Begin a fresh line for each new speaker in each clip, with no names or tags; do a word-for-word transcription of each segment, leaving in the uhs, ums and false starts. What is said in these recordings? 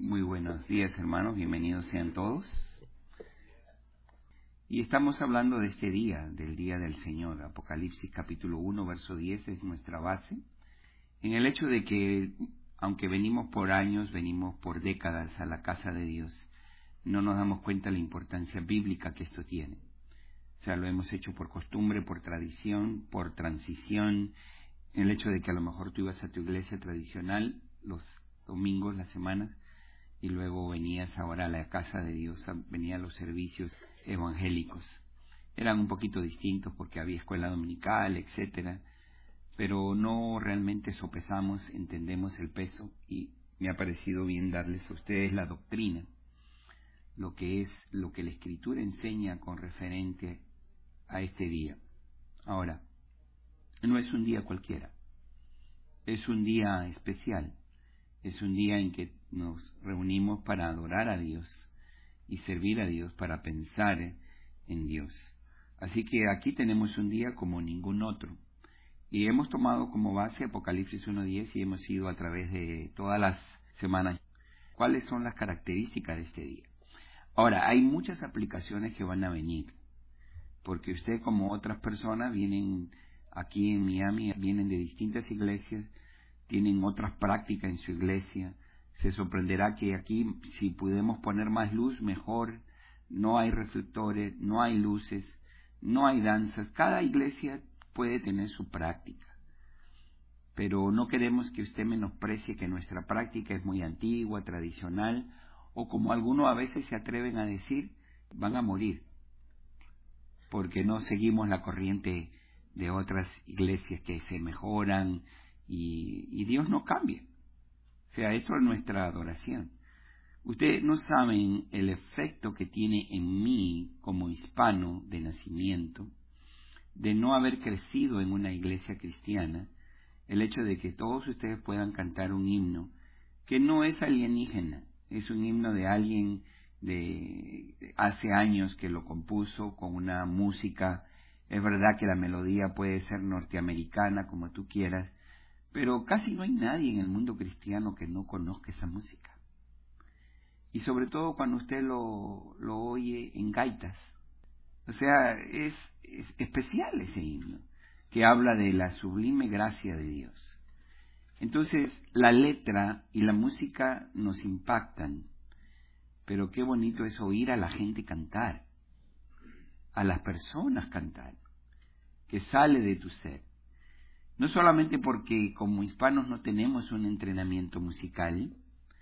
Muy buenos días, hermanos, bienvenidos sean todos. Y estamos hablando de este día, del día del Señor. Apocalipsis capítulo uno, verso diez es nuestra base, en el hecho de que, aunque venimos por años, venimos por décadas a la casa de Dios, no nos damos cuenta de la importancia bíblica que esto tiene. O sea, lo hemos hecho por costumbre, por tradición, por transición, el hecho de que a lo mejor tú ibas a tu iglesia tradicional los domingos, las semanas, y luego venías ahora a la casa de Dios, venían a los servicios evangélicos. Eran un poquito distintos porque había escuela dominical, etcétera, pero no realmente sopesamos, entendemos el peso, y me ha parecido bien darles a ustedes la doctrina, lo que es lo que la Escritura enseña con referente a este día. Ahora, no es un día cualquiera, es un día especial, es un día en que nos reunimos para adorar a Dios y servir a Dios, para pensar en Dios. Así que aquí tenemos un día como ningún otro. Y hemos tomado como base Apocalipsis uno diez y hemos ido a través de todas las semanas. ¿Cuáles son las características de este día? Ahora, hay muchas aplicaciones que van a venir, porque usted, como otras personas, vienen aquí en Miami, vienen de distintas iglesias, tienen otras prácticas en su iglesia. Se sorprenderá que aquí, si podemos poner más luz, mejor. No hay reflectores, no hay luces, no hay danzas. Cada iglesia puede tener su práctica, pero no queremos que usted menosprecie que nuestra práctica es muy antigua, tradicional, o como algunos a veces se atreven a decir, van a morir, porque no seguimos la corriente de otras iglesias que se mejoran, y, y Dios no cambia. O sea, esto es nuestra adoración. Ustedes no saben el efecto que tiene en mí, como hispano de nacimiento, de no haber crecido en una iglesia cristiana, el hecho de que todos ustedes puedan cantar un himno que no es alienígena, es un himno de alguien de hace años que lo compuso con una música. Es verdad que la melodía puede ser norteamericana, como tú quieras, pero casi no hay nadie en el mundo cristiano que no conozca esa música. Y sobre todo cuando usted lo, lo oye en gaitas. O sea, es, es especial ese himno, que habla de la sublime gracia de Dios. Entonces, la letra y la música nos impactan, pero qué bonito es oír a la gente cantar, a las personas cantar, que sale de tu ser. No solamente porque como hispanos no tenemos un entrenamiento musical,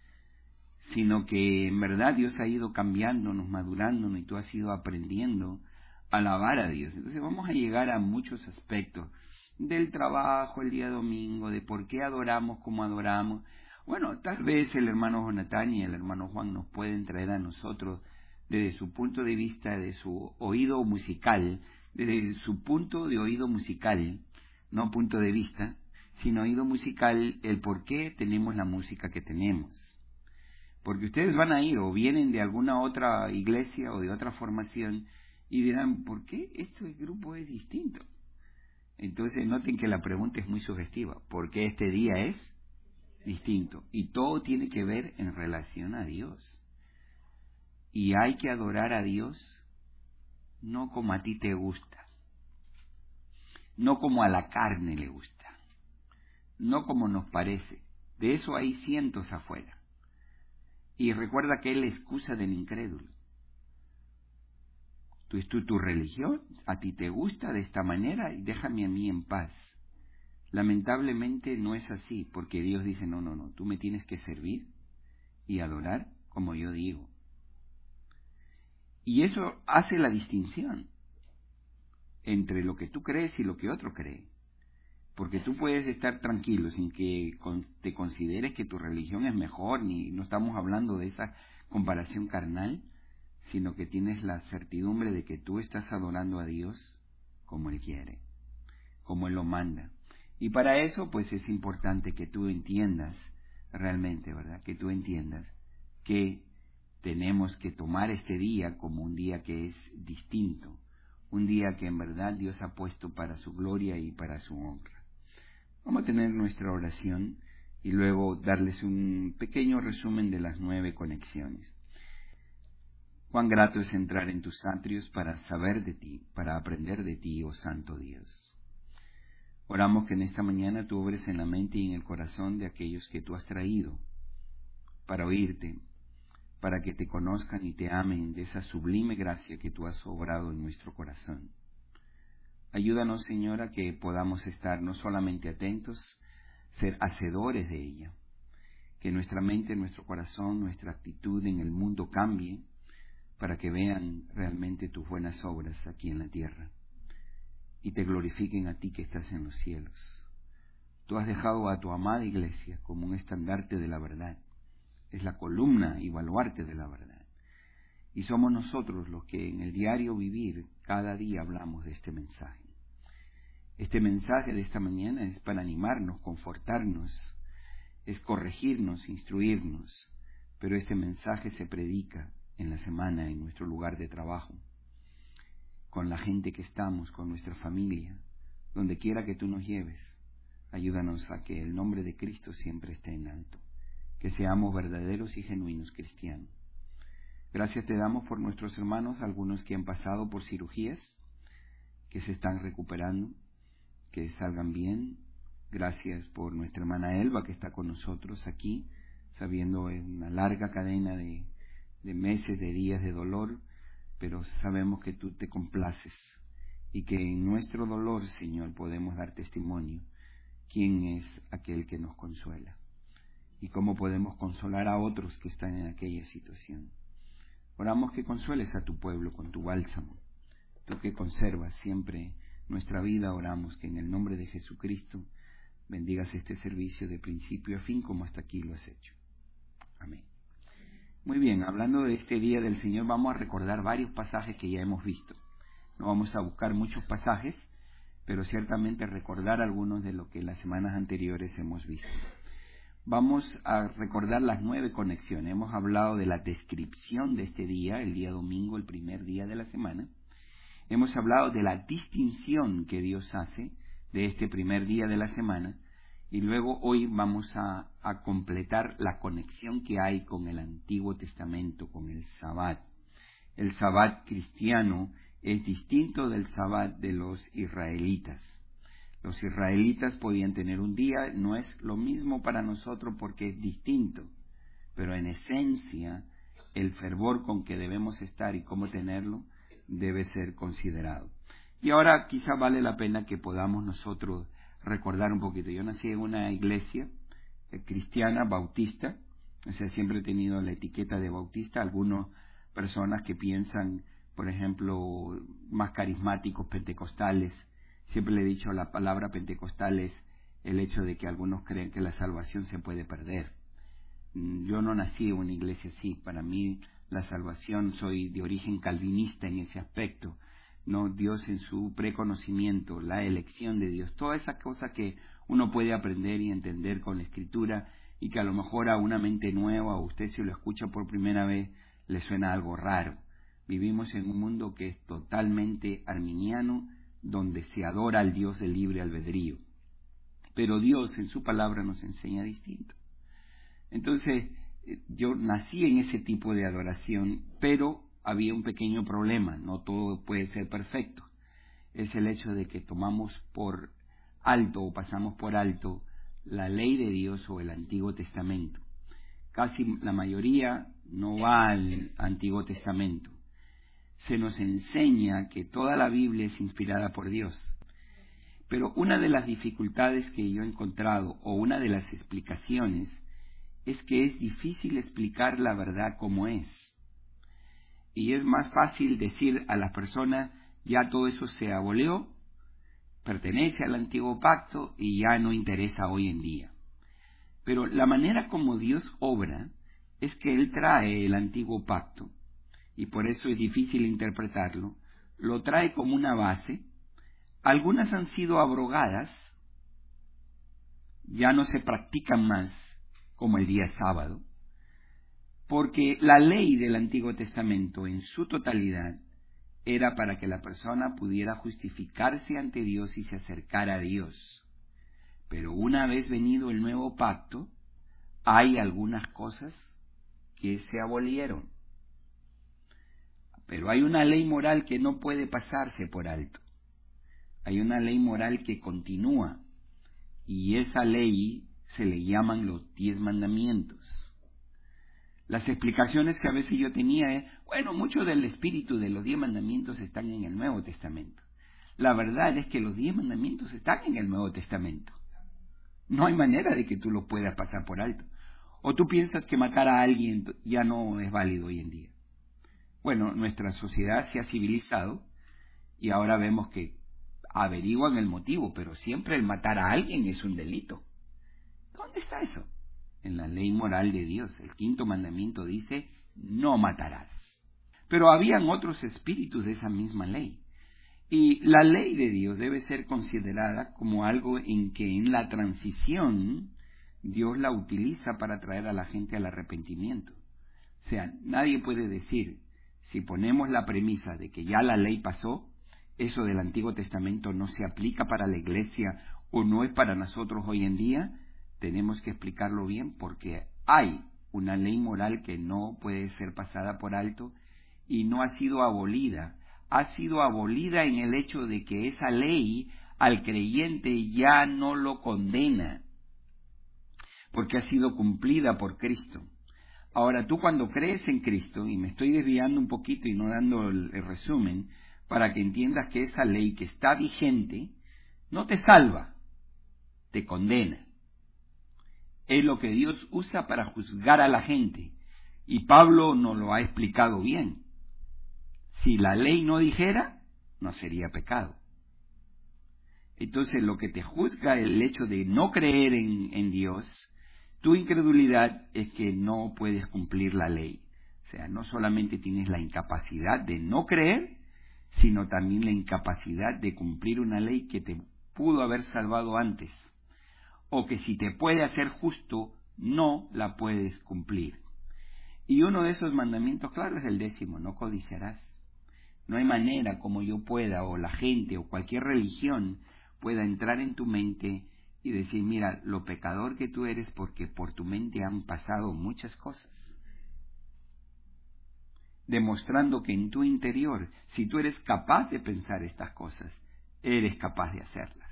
sino que en verdad Dios ha ido cambiándonos, madurándonos, y tú has ido aprendiendo a alabar a Dios. Entonces vamos a llegar a muchos aspectos del trabajo el día domingo, de por qué adoramos como adoramos. Bueno, tal vez el hermano Jonathan y el hermano Juan nos pueden traer a nosotros, desde su punto de vista, de su oído musical, desde su punto de oído musical, no punto de vista, sino oído musical, el por qué tenemos la música que tenemos. Porque ustedes van a ir o vienen de alguna otra iglesia o de otra formación y dirán, ¿por qué este grupo es distinto? Entonces noten que la pregunta es muy sugestiva, ¿por qué este día es distinto? Y todo tiene que ver en relación a Dios. Y hay que adorar a Dios no como a ti te gusta, no como a la carne le gusta, no como nos parece. De eso hay cientos afuera. Y recuerda que es la excusa del incrédulo. Tu, tu, tu religión, a ti te gusta de esta manera y déjame a mí en paz. Lamentablemente no es así, porque Dios dice, no, no, no, tú me tienes que servir y adorar como yo digo. Y eso hace la distinción entre lo que tú crees y lo que otro cree. Porque tú puedes estar tranquilo sin que te consideres que tu religión es mejor, ni no estamos hablando de esa comparación carnal, sino que tienes la certidumbre de que tú estás adorando a Dios como Él quiere, como Él lo manda. Y para eso, pues es importante que tú entiendas realmente, ¿verdad? Que tú entiendas que tenemos que tomar este día como un día que es distinto, un día que en verdad Dios ha puesto para su gloria y para su honra. Vamos a tener nuestra oración y luego darles un pequeño resumen de las nueve conexiones. Cuán grato es entrar en tus atrios para saber de ti, para aprender de ti, oh Santo Dios. Oramos que en esta mañana tú obres en la mente y en el corazón de aquellos que tú has traído para oírte, para que te conozcan y te amen de esa sublime gracia que tú has obrado en nuestro corazón. Ayúdanos, Señor, a que podamos estar no solamente atentos, ser hacedores de ella, que nuestra mente, nuestro corazón, nuestra actitud en el mundo cambie, para que vean realmente tus buenas obras aquí en la tierra y te glorifiquen a ti que estás en los cielos. Tú has dejado a tu amada iglesia como un estandarte de la verdad, es la columna y baluarte de la verdad, y somos nosotros los que en el diario vivir cada día hablamos de este mensaje. Este mensaje de esta mañana es para animarnos, confortarnos, es corregirnos, instruirnos, pero este mensaje se predica en la semana, en nuestro lugar de trabajo, con la gente que estamos, con nuestra familia, donde quiera que tú nos lleves. Ayúdanos a que el nombre de Cristo siempre esté en alto, que seamos verdaderos y genuinos cristianos. Gracias te damos por nuestros hermanos, algunos que han pasado por cirugías, que se están recuperando, que salgan bien. Gracias por nuestra hermana Elba, que está con nosotros aquí, sabiendo en una larga cadena de de meses, de días de dolor, pero sabemos que tú te complaces y que en nuestro dolor, Señor, podemos dar testimonio quién es aquel que nos consuela y cómo podemos consolar a otros que están en aquella situación. Oramos que consueles a tu pueblo con tu bálsamo, tú que conservas siempre nuestra vida. Oramos que en el nombre de Jesucristo bendigas este servicio de principio a fin como hasta aquí lo has hecho. Amén. Muy bien, hablando de este día del Señor, vamos a recordar varios pasajes que ya hemos visto. No vamos a buscar muchos pasajes, pero ciertamente recordar algunos de lo que las semanas anteriores hemos visto. Vamos a recordar las nueve conexiones. Hemos hablado de la descripción de este día, el día domingo, el primer día de la semana. Hemos hablado de la distinción que Dios hace de este primer día de la semana. Y luego hoy vamos a, a completar la conexión que hay con el Antiguo Testamento, con el Sabbat. El Sabbat cristiano es distinto del Sabbat de los israelitas. Los israelitas podían tener un día, no es lo mismo para nosotros porque es distinto, pero en esencia el fervor con que debemos estar y cómo tenerlo debe ser considerado. Y ahora quizá vale la pena que podamos nosotros recordar un poquito. Yo nací en una iglesia eh, cristiana, bautista, o sea, siempre he tenido la etiqueta de bautista. Algunas personas que piensan, por ejemplo, más carismáticos, pentecostales, siempre le he dicho la palabra pentecostal es el hecho de que algunos creen que la salvación se puede perder. Yo no nací en una iglesia así. Para mí la salvación, soy de origen calvinista en ese aspecto. No, Dios en su preconocimiento, la elección de Dios, todas esas cosas que uno puede aprender y entender con la Escritura y que a lo mejor a una mente nueva o usted si lo escucha por primera vez le suena algo raro. Vivimos en un mundo que es totalmente arminiano, donde se adora al Dios del libre albedrío. Pero Dios en su palabra nos enseña distinto. Entonces, yo nací en ese tipo de adoración, pero había un pequeño problema, no todo puede ser perfecto. Es el hecho de que tomamos por alto o pasamos por alto la ley de Dios o el Antiguo Testamento. Casi la mayoría no va al Antiguo Testamento. Se nos enseña que toda la Biblia es inspirada por Dios. Pero una de las dificultades que yo he encontrado, o una de las explicaciones, es que es difícil explicar la verdad como es. Y es más fácil decir a las personas, ya todo eso se abolió, pertenece al antiguo pacto y ya no interesa hoy en día. Pero la manera como Dios obra es que Él trae el antiguo pacto, y por eso es difícil interpretarlo, lo trae como una base. Algunas han sido abrogadas, ya no se practican más como el día sábado, porque la ley del Antiguo Testamento en su totalidad era para que la persona pudiera justificarse ante Dios y se acercara a Dios. Pero una vez venido el nuevo pacto, hay algunas cosas que se abolieron. Pero hay una ley moral que no puede pasarse por alto. Hay una ley moral que continúa, y esa ley se le llaman los diez mandamientos. Las explicaciones que a veces yo tenía es, bueno, mucho del espíritu de los diez mandamientos están en el Nuevo Testamento. La verdad es que los diez mandamientos están en el Nuevo Testamento. No hay manera de que tú lo puedas pasar por alto. ¿O tú piensas que matar a alguien ya no es válido hoy en día? Bueno, nuestra sociedad se ha civilizado y ahora vemos que averiguan el motivo, pero siempre el matar a alguien es un delito. ¿Dónde está eso? En la ley moral de Dios. El quinto mandamiento dice, no matarás. Pero habían otros espíritus de esa misma ley. Y la ley de Dios debe ser considerada como algo en que en la transición Dios la utiliza para traer a la gente al arrepentimiento. O sea, nadie puede decir, si ponemos la premisa de que ya la ley pasó, eso del Antiguo Testamento no se aplica para la iglesia o no es para nosotros hoy en día. Tenemos que explicarlo bien porque hay una ley moral que no puede ser pasada por alto y no ha sido abolida. Ha sido abolida en el hecho de que esa ley al creyente ya no lo condena, porque ha sido cumplida por Cristo. Ahora, tú cuando crees en Cristo, y me estoy desviando un poquito y no dando el, el resumen, para que entiendas que esa ley que está vigente no te salva, te condena. Es lo que Dios usa para juzgar a la gente, y Pablo nos lo ha explicado bien. Si la ley no dijera, no sería pecado. Entonces, lo que te juzga el hecho de no creer en, en Dios, tu incredulidad es que no puedes cumplir la ley. O sea, no solamente tienes la incapacidad de no creer, sino también la incapacidad de cumplir una ley que te pudo haber salvado antes. O que si te puede hacer justo, no la puedes cumplir. Y uno de esos mandamientos, claro, es el décimo, no codiciarás. No hay manera como yo pueda, o la gente, o cualquier religión, pueda entrar en tu mente y decir, mira, lo pecador que tú eres porque por tu mente han pasado muchas cosas. Demostrando que en tu interior, si tú eres capaz de pensar estas cosas, eres capaz de hacerlas.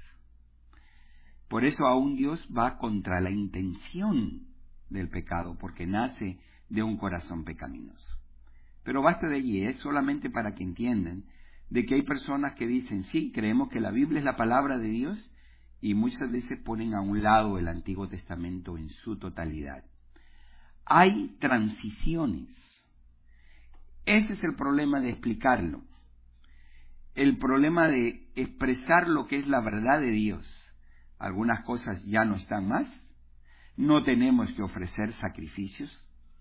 Por eso aún Dios va contra la intención del pecado, porque nace de un corazón pecaminoso. Pero basta de allí, es solamente para que entiendan de que hay personas que dicen, sí, creemos que la Biblia es la palabra de Dios, y muchas veces ponen a un lado el Antiguo Testamento en su totalidad. Hay transiciones. Ese es el problema de explicarlo. El problema de expresar lo que es la verdad de Dios. Algunas cosas ya no están más. No tenemos que ofrecer sacrificios.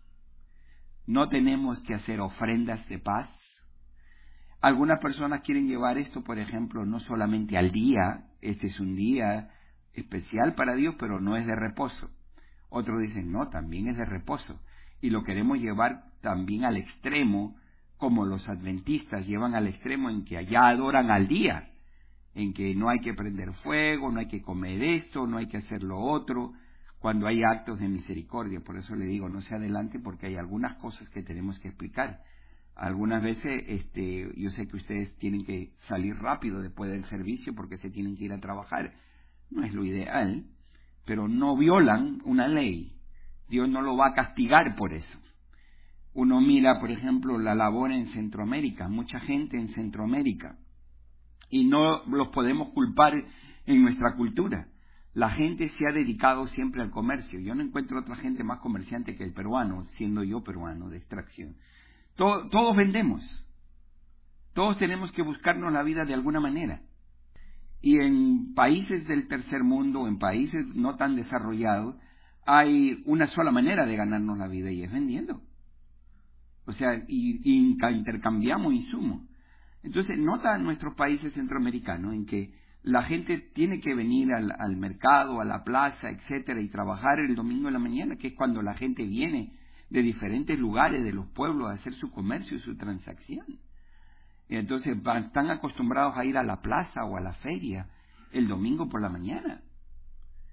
No tenemos que hacer ofrendas de paz. Algunas personas quieren llevar esto, por ejemplo, no solamente al día. Este es un día especial para Dios, pero no es de reposo. Otros dicen, no, también es de reposo. Y lo queremos llevar también al extremo, como los adventistas llevan al extremo en que allá adoran al día, en que no hay que prender fuego, no hay que comer esto, no hay que hacer lo otro, cuando hay actos de misericordia. Por eso le digo, no se adelante, porque hay algunas cosas que tenemos que explicar. Algunas veces, este, yo sé que ustedes tienen que salir rápido después del servicio porque se tienen que ir a trabajar. No es lo ideal, pero no violan una ley. Dios no lo va a castigar por eso. Uno mira, por ejemplo, la labor en Centroamérica, mucha gente en Centroamérica, y no los podemos culpar en nuestra cultura. La gente se ha dedicado siempre al comercio. Yo no encuentro otra gente más comerciante que el peruano, siendo yo peruano de extracción. Todo, todos vendemos. Todos tenemos que buscarnos la vida de alguna manera. Y en países del tercer mundo, en países no tan desarrollados, hay una sola manera de ganarnos la vida y es vendiendo. O sea, y, y intercambiamos insumos. Entonces, nota en nuestros países centroamericanos en que la gente tiene que venir al, al mercado, a la plaza, etcétera, y trabajar el domingo en la mañana, que es cuando la gente viene de diferentes lugares de los pueblos a hacer su comercio y su transacción. Y entonces van, están acostumbrados a ir a la plaza o a la feria el domingo por la mañana.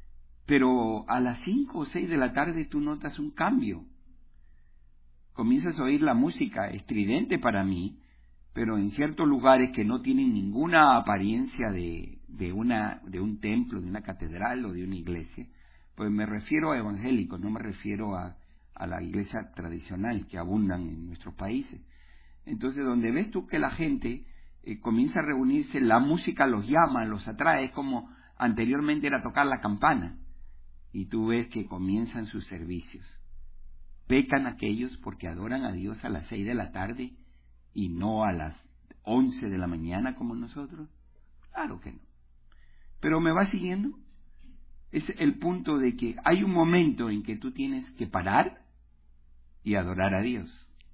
pero a las cinco o seis de la tarde tú notas un cambio. Comienzas a oír la música estridente para mí, pero en ciertos lugares que no tienen ninguna apariencia de, de, una, de un templo, de una catedral o de una iglesia, pues me refiero a evangélicos, no me refiero a, a la iglesia tradicional que abundan en nuestros países. Entonces, donde ves tú que la gente eh, comienza a reunirse, la música los llama, los atrae, es como anteriormente era tocar la campana, y tú ves que comienzan sus servicios. Pecan aquellos porque adoran a Dios a las seis de la tarde y no a las once de la mañana como nosotros. Claro que no. Pero me va siguiendo. Es el punto de que hay un momento en que tú tienes que parar y adorar a Dios.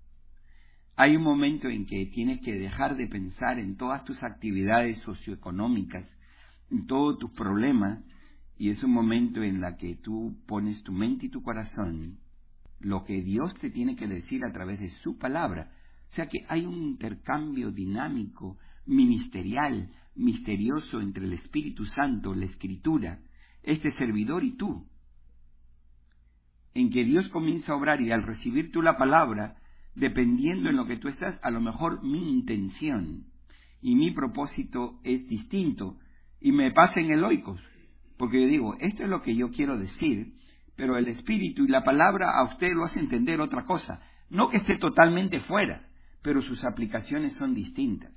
Hay un momento en que tienes que dejar de pensar en todas tus actividades socioeconómicas, en todos tus problemas, y es un momento en la que tú pones tu mente y tu corazón lo que Dios te tiene que decir a través de su palabra. O sea que hay un intercambio dinámico, ministerial, misterioso entre el Espíritu Santo, la Escritura, este servidor y tú, en que Dios comienza a obrar, y al recibir tú la palabra, dependiendo en lo que tú estás, a lo mejor mi intención y mi propósito es distinto, y me pasa en el oikos, porque yo digo, esto es lo que yo quiero decir, pero el Espíritu y la palabra a usted lo hace entender otra cosa. No que esté totalmente fuera, pero sus aplicaciones son distintas.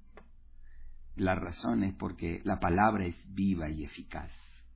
La razón es porque la palabra es viva y eficaz,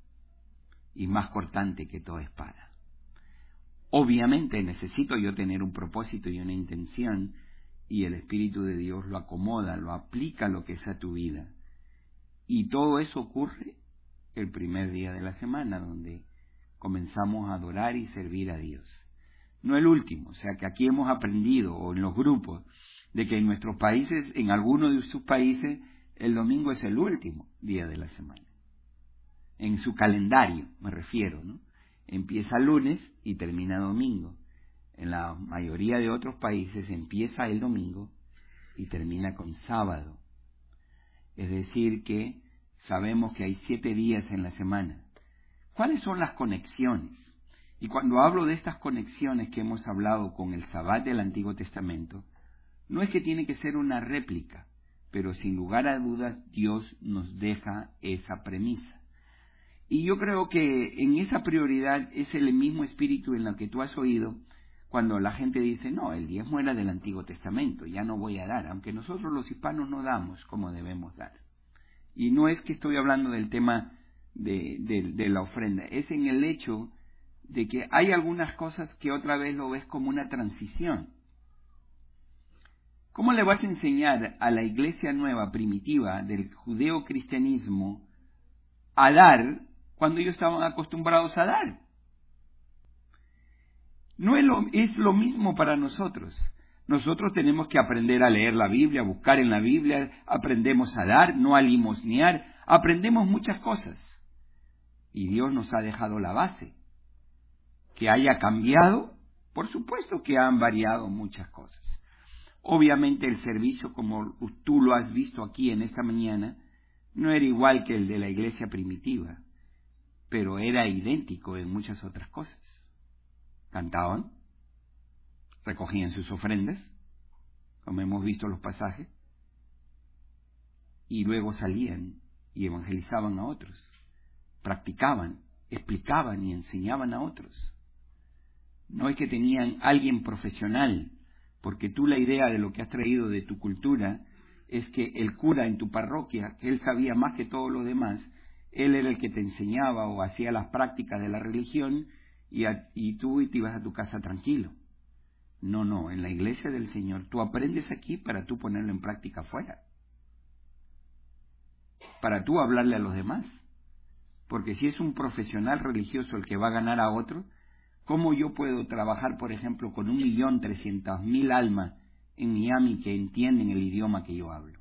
y más cortante que toda espada. Obviamente necesito yo tener un propósito y una intención, y el Espíritu de Dios lo acomoda, lo aplica a lo que es a tu vida. Y todo eso ocurre el primer día de la semana, donde comenzamos a adorar y servir a Dios. No el último, o sea que aquí hemos aprendido, o en los grupos, de que en nuestros países, en algunos de sus países, el domingo es el último día de la semana. En su calendario, me refiero, ¿no? Empieza lunes y termina domingo. En la mayoría de otros países empieza el domingo y termina con sábado. Es decir que sabemos que hay siete días en la semana. ¿Cuáles son las conexiones? Y cuando hablo de estas conexiones que hemos hablado con el Sabbat del Antiguo Testamento, no es que tiene que ser una réplica, pero sin lugar a dudas Dios nos deja esa premisa. Y yo creo que en esa prioridad es el mismo espíritu en lo que tú has oído cuando la gente dice, no, el diezmo era del Antiguo Testamento, ya no voy a dar, aunque nosotros los hispanos no damos como debemos dar. Y no es que estoy hablando del tema de, de, de la ofrenda, es en el hecho de que hay algunas cosas que otra vez lo ves como una transición. ¿Cómo le vas a enseñar a la iglesia nueva, primitiva, del judeo-cristianismo, a dar cuando ellos estaban acostumbrados a dar? No es lo, es lo mismo para nosotros. Nosotros tenemos que aprender a leer la Biblia, a buscar en la Biblia, aprendemos a dar, no a limosnear, aprendemos muchas cosas. Y Dios nos ha dejado la base. Que haya cambiado, por supuesto que han variado muchas cosas. Obviamente el servicio, como tú lo has visto aquí en esta mañana, no era igual que el de la iglesia primitiva, pero era idéntico en muchas otras cosas. Cantaban, recogían sus ofrendas, como hemos visto los pasajes, y luego salían y evangelizaban a otros, practicaban, explicaban y enseñaban a otros. No es que tenían alguien profesional, porque tú la idea de lo que has traído de tu cultura es que el cura en tu parroquia, que él sabía más que todos los demás, él era el que te enseñaba o hacía las prácticas de la religión y, a, y tú te ibas a tu casa tranquilo. No, no, en la iglesia del Señor tú aprendes aquí para tú ponerlo en práctica afuera, para tú hablarle a los demás. Porque si es un profesional religioso el que va a ganar a otro, ¿cómo yo puedo trabajar, por ejemplo, con un millón trescientas mil almas en Miami que entienden el idioma que yo hablo?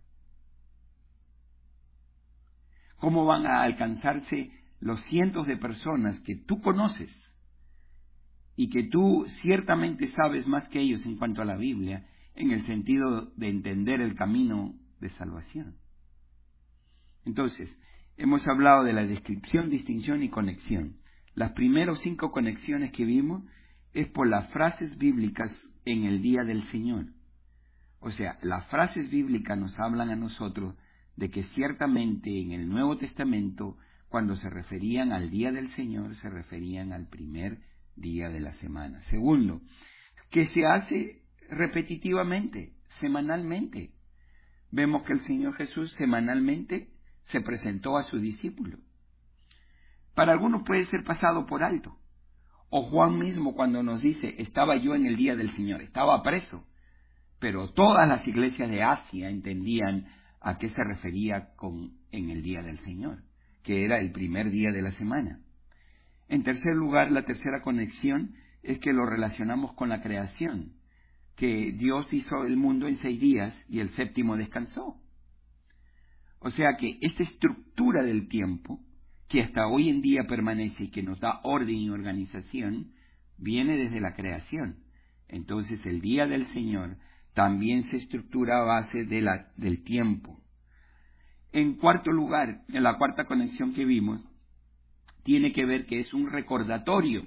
¿Cómo van a alcanzarse los cientos de personas que tú conoces y que tú ciertamente sabes más que ellos en cuanto a la Biblia, en el sentido de entender el camino de salvación? Entonces, hemos hablado de la descripción, distinción y conexión. Las primeras cinco conexiones que vimos es por las frases bíblicas en el día del Señor. O sea, las frases bíblicas nos hablan a nosotros de que ciertamente en el Nuevo Testamento, cuando se referían al día del Señor, se referían al primer día de la semana. Segundo, que se hace repetitivamente, semanalmente. Vemos que el Señor Jesús semanalmente se presentó a sus discípulos. Para algunos puede ser pasado por alto. O Juan mismo cuando nos dice, estaba yo en el día del Señor, estaba preso. Pero todas las iglesias de Asia entendían a qué se refería con en el día del Señor, que era el primer día de la semana. En tercer lugar, la tercera conexión es que lo relacionamos con la creación, que Dios hizo el mundo en seis días y el séptimo descansó. O sea que esta estructura del tiempo, que hasta hoy en día permanece y que nos da orden y organización, viene desde la creación. Entonces el día del Señor también se estructura a base de la, del tiempo. En cuarto lugar, en la cuarta conexión que vimos, tiene que ver que es un recordatorio.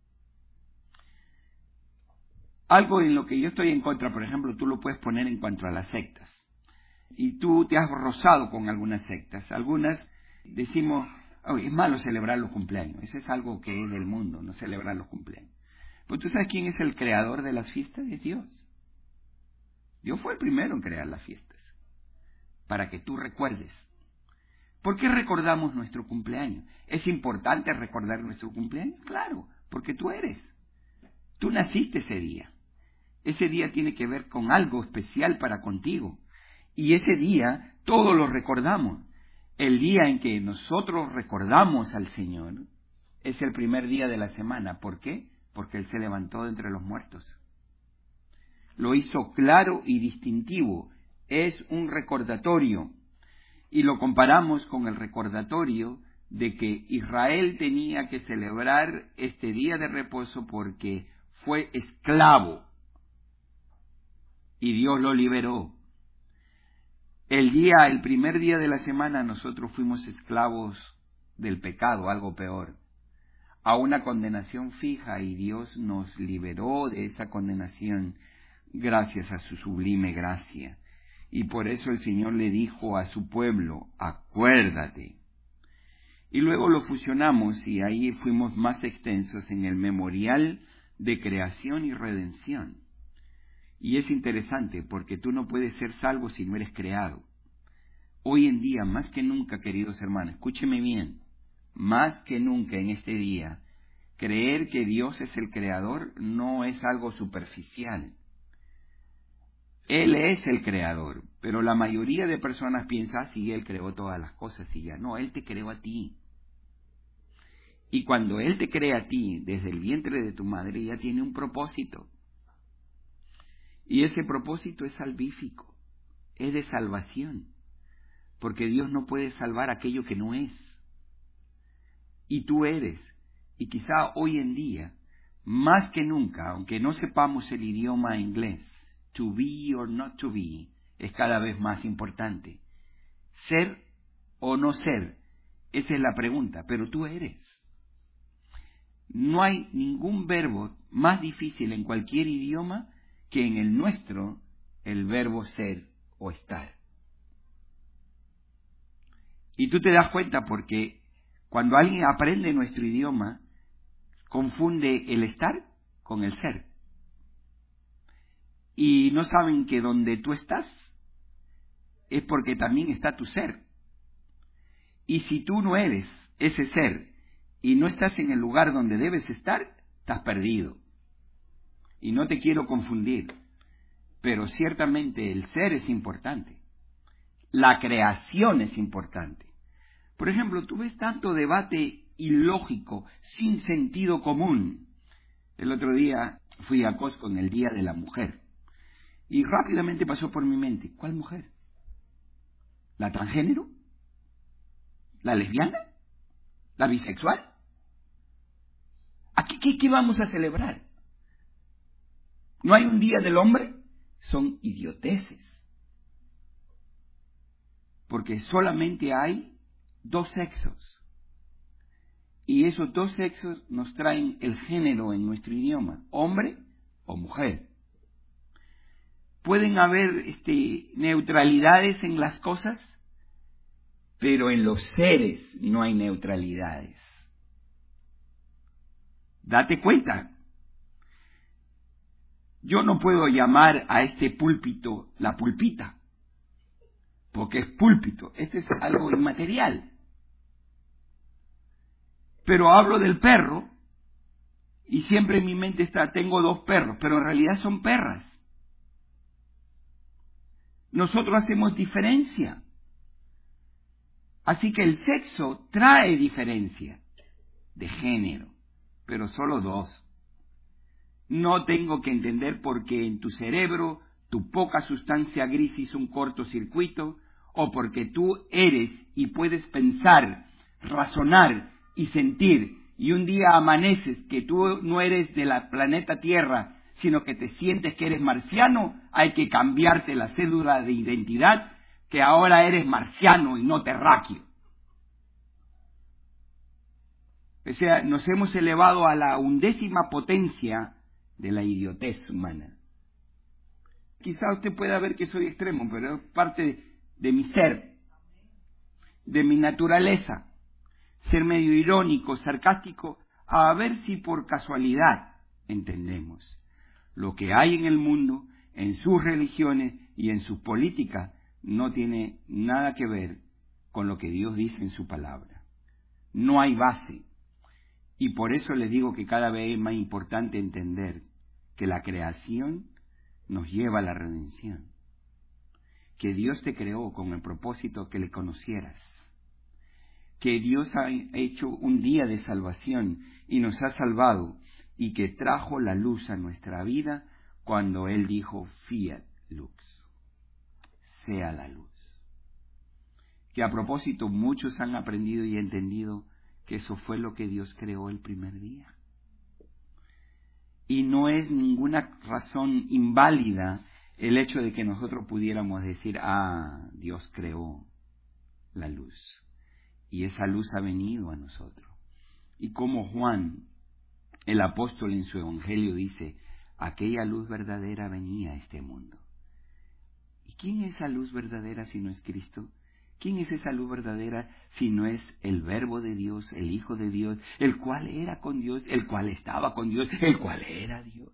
Algo en lo que yo estoy en contra, por ejemplo, tú lo puedes poner en cuanto a las sectas. Y tú te has rozado con algunas sectas. Algunas decimos, oh, es malo celebrar los cumpleaños. Eso es algo que es del mundo, no celebrar los cumpleaños. Pero tú sabes quién es el creador de las fiestas, es Dios. Dios fue el primero en crear las fiestas, para que tú recuerdes. ¿Por qué recordamos nuestro cumpleaños? ¿Es importante recordar nuestro cumpleaños? Claro, porque tú eres. Tú naciste ese día. Ese día tiene que ver con algo especial para contigo. Y ese día todos lo recordamos. El día en que nosotros recordamos al Señor es el primer día de la semana. ¿Por qué? Porque Él se levantó de entre los muertos. Lo hizo claro y distintivo. Es un recordatorio. Y lo comparamos con el recordatorio de que Israel tenía que celebrar este día de reposo porque fue esclavo y Dios lo liberó. El día, el primer día de la semana nosotros fuimos esclavos del pecado, algo peor, a una condenación fija, y Dios nos liberó de esa condenación gracias a su sublime gracia. Y por eso el Señor le dijo a su pueblo, acuérdate. Y luego lo fusionamos y ahí fuimos más extensos en el memorial de creación y redención. Y es interesante porque tú no puedes ser salvo si no eres creado. Hoy en día, más que nunca, queridos hermanos, escúcheme bien, más que nunca en este día, creer que Dios es el creador no es algo superficial. Él es el creador, pero la mayoría de personas piensa, ah, sí, Él creó todas las cosas y ya. No, Él te creó a ti. Y cuando Él te crea a ti, desde el vientre de tu madre, ya tiene un propósito. Y ese propósito es salvífico, es de salvación, porque Dios no puede salvar aquello que no es. Y tú eres, y quizá hoy en día, más que nunca, aunque no sepamos el idioma inglés, to be or not to be, es cada vez más importante. Ser o no ser, esa es la pregunta, pero tú eres. No hay ningún verbo más difícil en cualquier idioma que en el nuestro el verbo ser o estar. Y tú te das cuenta porque cuando alguien aprende nuestro idioma, confunde el estar con el ser. Y no saben que donde tú estás es porque también está tu ser. Y si tú no eres ese ser y no estás en el lugar donde debes estar, estás perdido. Y no te quiero confundir, pero ciertamente el ser es importante. La creación es importante. Por ejemplo, tú ves tanto debate ilógico, sin sentido común. El otro día fui a Costco en el Día de la Mujer. Y rápidamente pasó por mi mente, ¿cuál mujer? ¿La transgénero? ¿La lesbiana? ¿La bisexual? ¿Aquí qué, qué vamos a celebrar? ¿No hay un día del hombre? Son idioteces. Porque solamente hay dos sexos. Y esos dos sexos nos traen el género en nuestro idioma, hombre o mujer. Pueden haber este, neutralidades en las cosas, pero en los seres no hay neutralidades. Date cuenta. Yo no puedo llamar a este púlpito la pulpita, porque es púlpito. Este es algo inmaterial. Pero hablo del perro, y siempre en mi mente está, tengo dos perros, pero en realidad son perras. Nosotros hacemos diferencia. Así que el sexo trae diferencia de género, pero solo dos. No tengo que entender por qué en tu cerebro tu poca sustancia gris hizo un cortocircuito, o porque tú eres y puedes pensar, razonar y sentir, y un día amaneces que tú no eres de la planeta Tierra, sino que te sientes que eres marciano, hay que cambiarte la cédula de identidad, que ahora eres marciano y no terráqueo. O sea, nos hemos elevado a la undécima potencia de la idiotez humana. Quizá usted pueda ver que soy extremo, pero es parte de mi ser, de mi naturaleza, ser medio irónico, sarcástico, a ver si por casualidad entendemos lo que hay en el mundo, en sus religiones y en sus políticas, no tiene nada que ver con lo que Dios dice en su palabra. No hay base. Y por eso les digo que cada vez es más importante entender que la creación nos lleva a la redención. Que Dios te creó con el propósito que le conocieras. Que Dios ha hecho un día de salvación y nos ha salvado y que trajo la luz a nuestra vida cuando Él dijo fiat lux, sea la luz. Que a propósito muchos han aprendido y entendido que eso fue lo que Dios creó el primer día. Y no es ninguna razón inválida el hecho de que nosotros pudiéramos decir, ah, Dios creó la luz. Y esa luz ha venido a nosotros. Y como Juan, el apóstol en su evangelio dice, aquella luz verdadera venía a este mundo. ¿Y quién es esa luz verdadera si no es Cristo? ¿Quién es esa luz verdadera si no es el Verbo de Dios, el Hijo de Dios, el cual era con Dios, el cual estaba con Dios, el cual era Dios?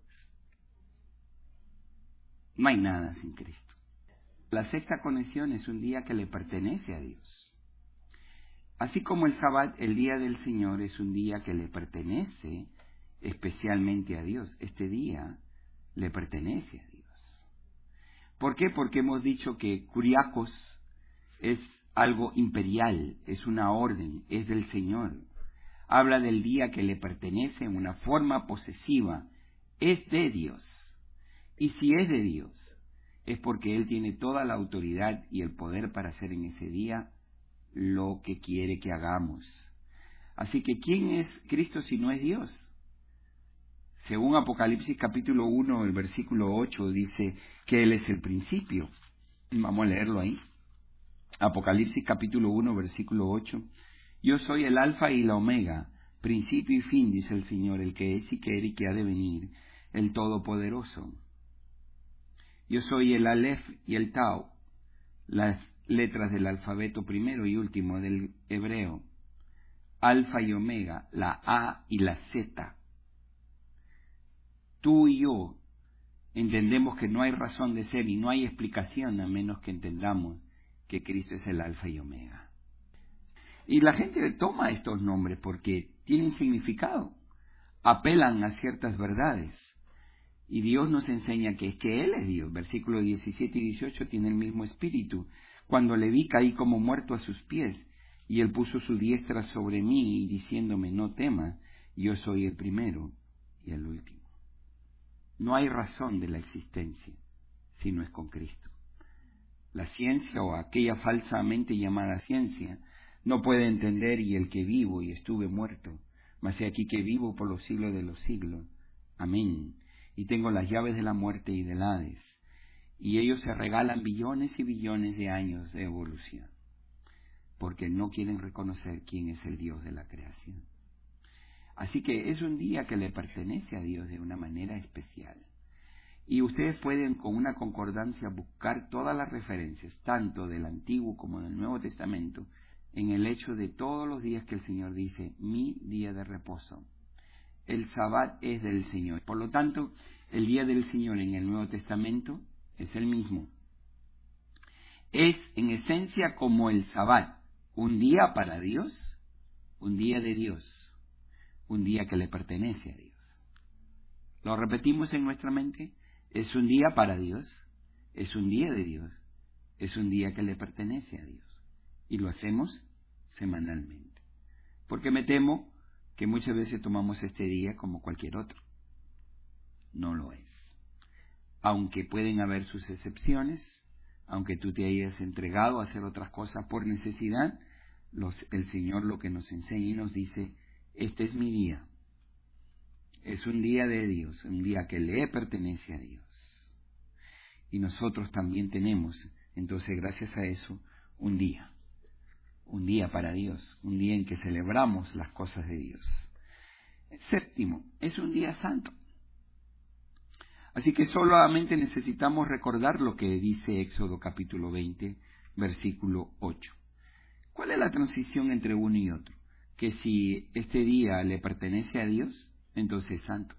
No hay nada sin Cristo. La sexta conexión es un día que le pertenece a Dios. Así como el Sabbat, el día del Señor, es un día que le pertenece especialmente a Dios. Este día le pertenece a Dios. ¿Por qué? Porque hemos dicho que Kuriakos es algo imperial, es una orden, es del Señor. Habla del día que le pertenece en una forma posesiva, es de Dios. Y si es de Dios, es porque Él tiene toda la autoridad y el poder para hacer en ese día lo que quiere que hagamos. Así que, ¿quién es Cristo si no es Dios? Según Apocalipsis capítulo uno, el versículo ocho, dice que Él es el principio. Vamos a leerlo ahí. Apocalipsis capítulo uno, versículo ocho. Yo soy el alfa y la omega, principio y fin, dice el Señor, el que es y que era y que ha de venir, el Todopoderoso. Yo soy el Aleph y el Tau, las letras del alfabeto primero y último del hebreo. Alfa y omega, la A y la Z. Tú y yo entendemos que no hay razón de ser y no hay explicación a menos que entendamos que Cristo es el alfa y omega. Y la gente toma estos nombres porque tienen significado, apelan a ciertas verdades. Y Dios nos enseña que es que Él es Dios. Versículos diecisiete y dieciocho tiene el mismo espíritu. Cuando le vi caí como muerto a sus pies, y Él puso su diestra sobre mí, y diciéndome, no temas, yo soy el primero y el último. No hay razón de la existencia si no es con Cristo. La ciencia o aquella falsamente llamada ciencia no puede entender y el que vivo y estuve muerto, mas he aquí que vivo por los siglos de los siglos. Amén. Y tengo las llaves de la muerte y del Hades. Y ellos se regalan billones y billones de años de evolución, porque no quieren reconocer quién es el Dios de la creación. Así que es un día que le pertenece a Dios de una manera especial. Y ustedes pueden con una concordancia buscar todas las referencias, tanto del Antiguo como del Nuevo Testamento, en el hecho de todos los días que el Señor dice, mi día de reposo. El Sabbat es del Señor. Por lo tanto, el día del Señor en el Nuevo Testamento es el mismo. Es en esencia como el Sabbat, un día para Dios, un día de Dios, un día que le pertenece a Dios. Lo repetimos en nuestra mente, es un día para Dios, es un día de Dios, es un día que le pertenece a Dios. Y lo hacemos semanalmente. Porque me temo que muchas veces tomamos este día como cualquier otro. No lo es. Aunque pueden haber sus excepciones, aunque tú te hayas entregado a hacer otras cosas por necesidad, los, el Señor lo que nos enseña y nos dice, este es mi día. Es un día de Dios, un día que le pertenece a Dios. Y nosotros también tenemos, entonces gracias a eso, un día. Un día para Dios, un día en que celebramos las cosas de Dios. Séptimo, es un día santo. Así que solamente necesitamos recordar lo que dice Éxodo capítulo veinte, versículo ocho. ¿Cuál es la transición entre uno y otro? Que si este día le pertenece a Dios, entonces es santo.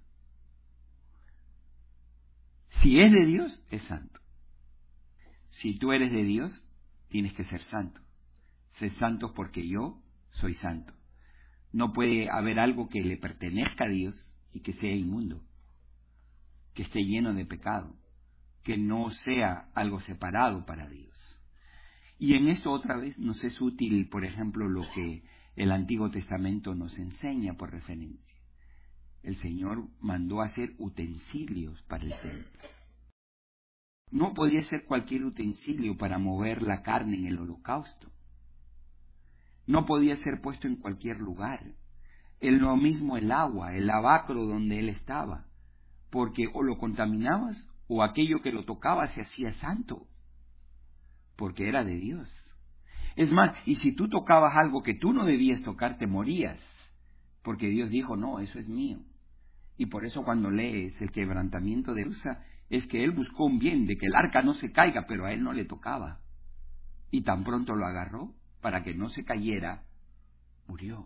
Si es de Dios, es santo. Si tú eres de Dios, tienes que ser santo. Sé santo porque yo soy santo. No puede haber algo que le pertenezca a Dios y que sea inmundo, que esté lleno de pecado, que no sea algo separado para Dios. Y en esto otra vez nos es útil, por ejemplo, lo que el Antiguo Testamento nos enseña por referencia. El Señor mandó hacer utensilios para el templo. No podía ser cualquier utensilio para mover la carne en el holocausto. No podía ser puesto en cualquier lugar. Es lo mismo el agua, el lavacro donde él estaba, porque o lo contaminabas o aquello que lo tocaba se hacía santo, porque era de Dios. Es más, y si tú tocabas algo que tú no debías tocar, te morías, porque Dios dijo, no, eso es mío. Y por eso cuando lees el quebrantamiento de Usa, es que él buscó un bien, de que el arca no se caiga, pero a él no le tocaba. Y tan pronto lo agarró, para que no se cayera, murió.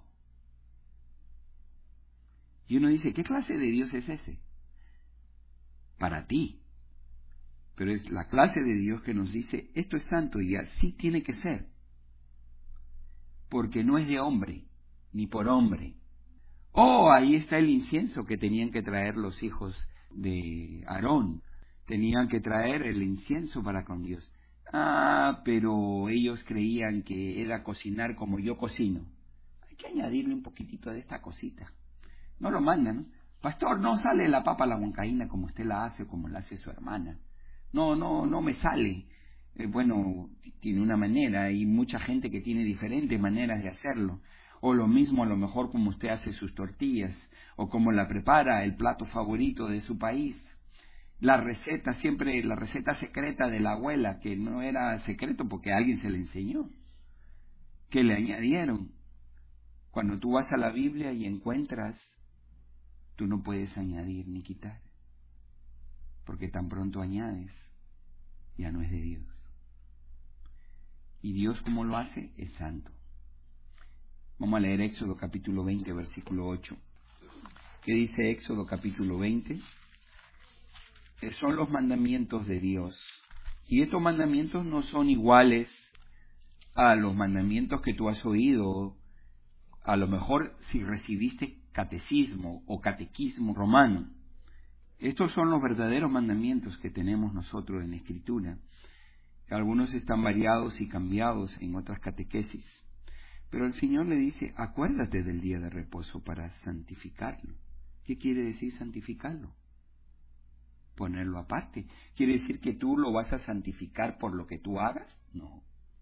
Y uno dice, ¿qué clase de Dios es ese? Para ti. Pero es la clase de Dios que nos dice, esto es santo y así tiene que ser. Porque no es de hombre, ni por hombre. Oh, ahí está el incienso que tenían que traer los hijos de Aarón. Tenían que traer el incienso para con Dios. Ah, pero ellos creían que era cocinar como yo cocino. Hay que añadirle un poquitito de esta cosita. No lo mandan, ¿no? Pastor, no sale la papa a la huancaína como usted la hace o como la hace su hermana. No, no, no me sale. Eh, bueno, tiene una manera, hay mucha gente que tiene diferentes maneras de hacerlo. O lo mismo a lo mejor como usted hace sus tortillas, o como la prepara, el plato favorito de su país. La receta, siempre la receta secreta de la abuela, que no era secreto porque alguien se le enseñó, que le añadieron. Cuando tú vas a la Biblia y encuentras, tú no puedes añadir ni quitar, porque tan pronto añades, ya no es de Dios. Y Dios, como lo hace, es santo. Vamos a leer Éxodo capítulo veinte, versículo ocho. ¿Qué dice Éxodo capítulo veinte? Que son los mandamientos de Dios. Y estos mandamientos no son iguales a los mandamientos que tú has oído, a lo mejor si recibiste catecismo o catequismo romano. Estos son los verdaderos mandamientos que tenemos nosotros en la Escritura. Algunos están variados y cambiados en otras catequesis. Pero el Señor le dice, acuérdate del día de reposo para santificarlo. ¿Qué quiere decir santificarlo? Ponerlo aparte. ¿Quiere decir que tú lo vas a santificar por lo que tú hagas? No.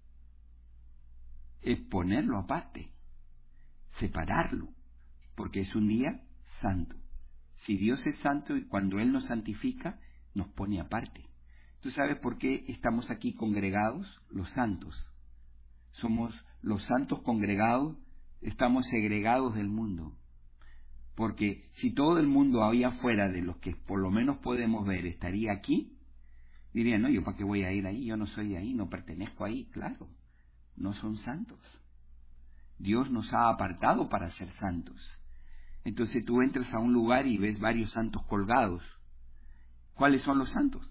Es ponerlo aparte. Separarlo. Porque es un día santo. Si Dios es santo y cuando Él nos santifica, nos pone aparte. ¿Tú sabes por qué estamos aquí congregados? Los santos. Somos los santos congregados, estamos segregados del mundo. Porque si todo el mundo ahí afuera de los que por lo menos podemos ver estaría aquí, dirían, no, yo para qué voy a ir ahí, yo no soy de ahí, no pertenezco ahí. Claro, no son santos. Dios nos ha apartado para ser santos. Entonces tú entras a un lugar y ves varios santos colgados. ¿Cuáles son los santos?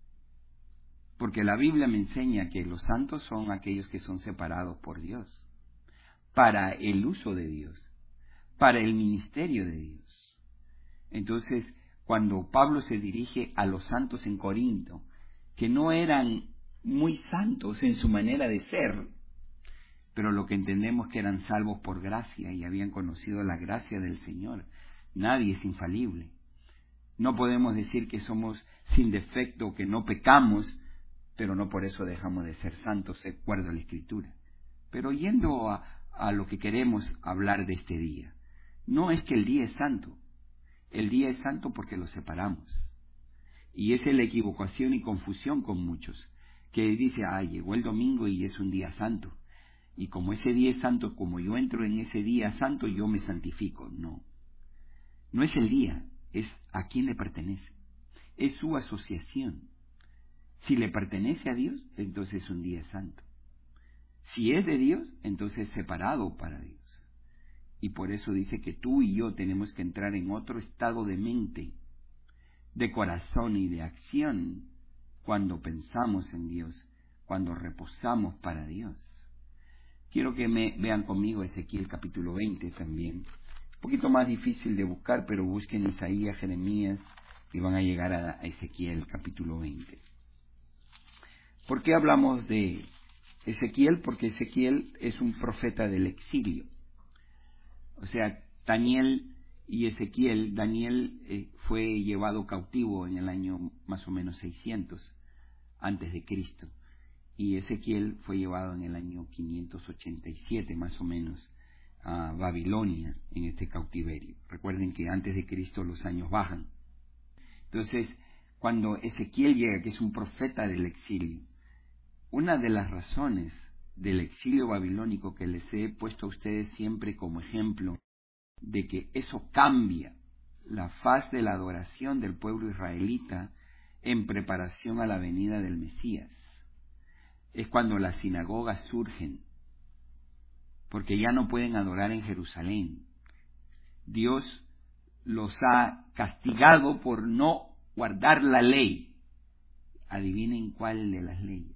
Porque la Biblia me enseña que los santos son aquellos que son separados por Dios, para el uso de Dios, para el ministerio de Dios. Entonces, cuando Pablo se dirige a los santos en Corinto, que no eran muy santos en su manera de ser, pero lo que entendemos que eran salvos por gracia y habían conocido la gracia del Señor. Nadie es infalible. No podemos decir que somos sin defecto, que no pecamos, pero no por eso dejamos de ser santos, de acuerdo a la Escritura. Pero yendo a, a lo que queremos hablar de este día, no es que el día es santo. El día es santo porque lo separamos. Y esa es la equivocación y confusión con muchos, que dice, ah, llegó el domingo y es un día santo. Y como ese día es santo, como yo entro en ese día santo, yo me santifico. No. No es el día, es a quién le pertenece. Es su asociación. Si le pertenece a Dios, entonces es un día santo. Si es de Dios, entonces es separado para Dios. Y por eso dice que tú y yo tenemos que entrar en otro estado de mente, de corazón y de acción, cuando pensamos en Dios, cuando reposamos para Dios. Quiero que me vean conmigo Ezequiel capítulo veinte también. Un poquito más difícil de buscar, pero busquen Isaías, Jeremías y van a llegar a Ezequiel capítulo veinte. ¿Por qué hablamos de Ezequiel? Porque Ezequiel es un profeta del exilio. O sea, Daniel y Ezequiel, Daniel eh, fue llevado cautivo en el año más o menos seiscientos antes de Cristo. Y Ezequiel fue llevado en el año quinientos ochenta y siete más o menos a Babilonia en este cautiverio. Recuerden que antes de Cristo los años bajan. Entonces, cuando Ezequiel llega, que es un profeta del exilio, una de las razones del exilio babilónico que les he puesto a ustedes siempre como ejemplo de que eso cambia la faz de la adoración del pueblo israelita en preparación a la venida del Mesías. Es cuando las sinagogas surgen, porque ya no pueden adorar en Jerusalén. Dios los ha castigado por no guardar la ley. Adivinen cuál de las leyes.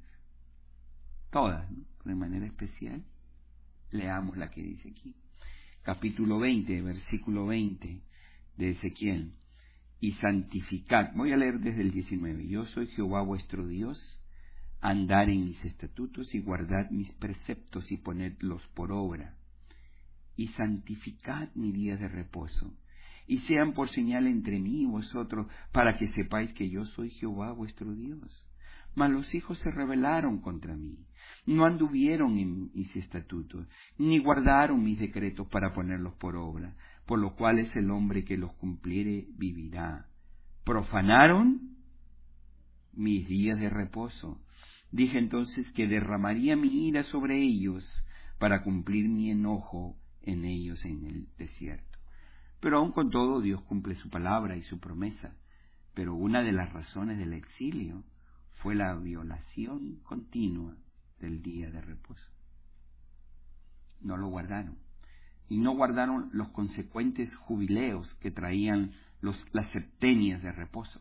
Todas, ¿no? De manera especial. Leamos la que dice aquí. Capítulo veinte, versículo veinte de Ezequiel. Y santificad. Voy a leer desde el diecinueve. Yo soy Jehová vuestro Dios. Andar en mis estatutos y guardad mis preceptos y ponedlos por obra. Y santificad mi día de reposo. Y sean por señal entre mí y vosotros, para que sepáis que yo soy Jehová vuestro Dios. Mas los hijos se rebelaron contra mí. No anduvieron en mis estatutos, ni guardaron mis decretos para ponerlos por obra, por lo cual es el hombre que los cumpliere vivirá. Profanaron mis días de reposo. Dije entonces que derramaría mi ira sobre ellos para cumplir mi enojo en ellos en el desierto. Pero aun con todo Dios cumple su palabra y su promesa. Pero una de las razones del exilio fue la violación continua del día de reposo. No lo guardaron. Y no guardaron los consecuentes jubileos que traían los, las septenias de reposo.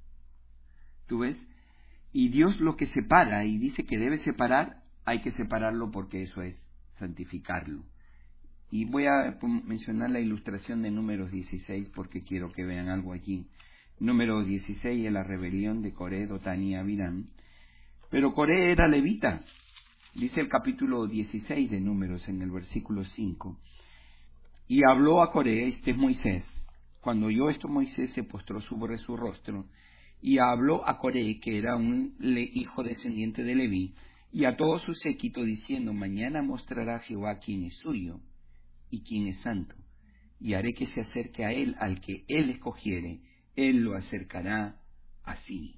¿Tú ves? Y Dios lo que separa, y dice que debe separar, hay que separarlo porque eso es santificarlo. Y voy a mencionar la ilustración de Números dieciséis porque quiero que vean algo aquí. Números dieciséis es la rebelión de Coré, Dotán y Abirán. Pero Coré era levita. Dice el capítulo dieciséis de Números en el versículo cinco. Y habló a Coré, este es Moisés. Cuando oyó esto Moisés se postró sobre su rostro. Y habló a Coré, que era un hijo descendiente de Leví, y a todo su séquito diciendo, mañana mostrará Jehová quién es suyo y quién es santo. Y haré que se acerque a él al que él escogiere, él lo acercará a sí.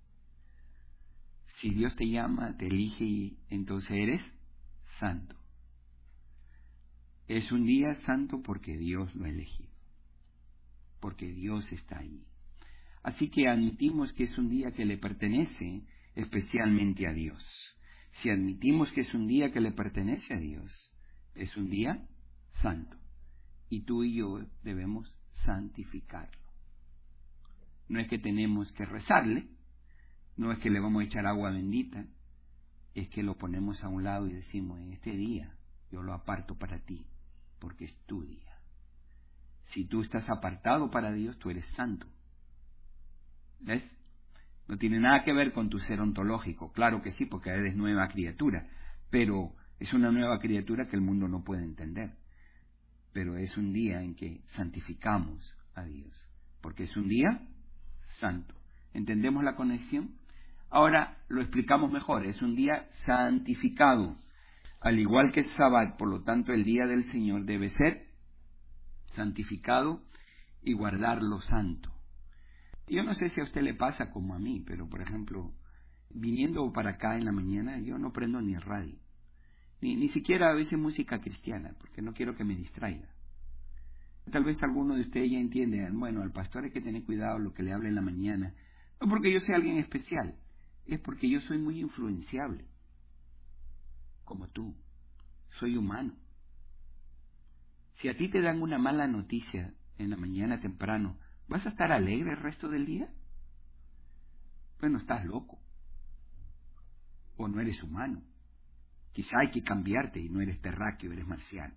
Si Dios te llama, te elige y entonces eres santo. Es un día santo porque Dios lo ha elegido. porque Dios está allí. Así que admitimos que es un día que le pertenece especialmente a Dios. Si admitimos que es un día que le pertenece a Dios, es un día santo. Y tú y yo debemos santificarlo. No es que tenemos que rezarle, no es que le vamos a echar agua bendita, es que lo ponemos a un lado y decimos, en este día yo lo aparto para ti, porque es tu día. Si tú estás apartado para Dios, tú eres santo. ¿Ves? No tiene nada que ver con tu ser ontológico. Claro que sí, porque eres nueva criatura, pero es una nueva criatura que el mundo no puede entender. Pero es un día en que santificamos a Dios, porque es un día santo. ¿Entendemos la conexión? Ahora lo explicamos mejor. Es un día santificado, al igual que Sabbat. Por lo tanto, el día del Señor debe ser santificado y guardarlo santo. Yo no sé si a usted le pasa como a mí, pero por ejemplo, viniendo para acá en la mañana, yo no prendo ni el radio, ni, ni siquiera a veces música cristiana, porque no quiero que me distraiga. Tal vez alguno de ustedes ya entiende, bueno, al pastor hay que tener cuidado lo que le hable en la mañana, no porque yo sea alguien especial, es porque yo soy muy influenciable, como tú, soy humano. Si a ti te dan una mala noticia en la mañana temprano, ¿vas a estar alegre el resto del día? Bueno, estás loco. O no eres humano. Quizá hay que cambiarte y no eres terráqueo, eres marciano.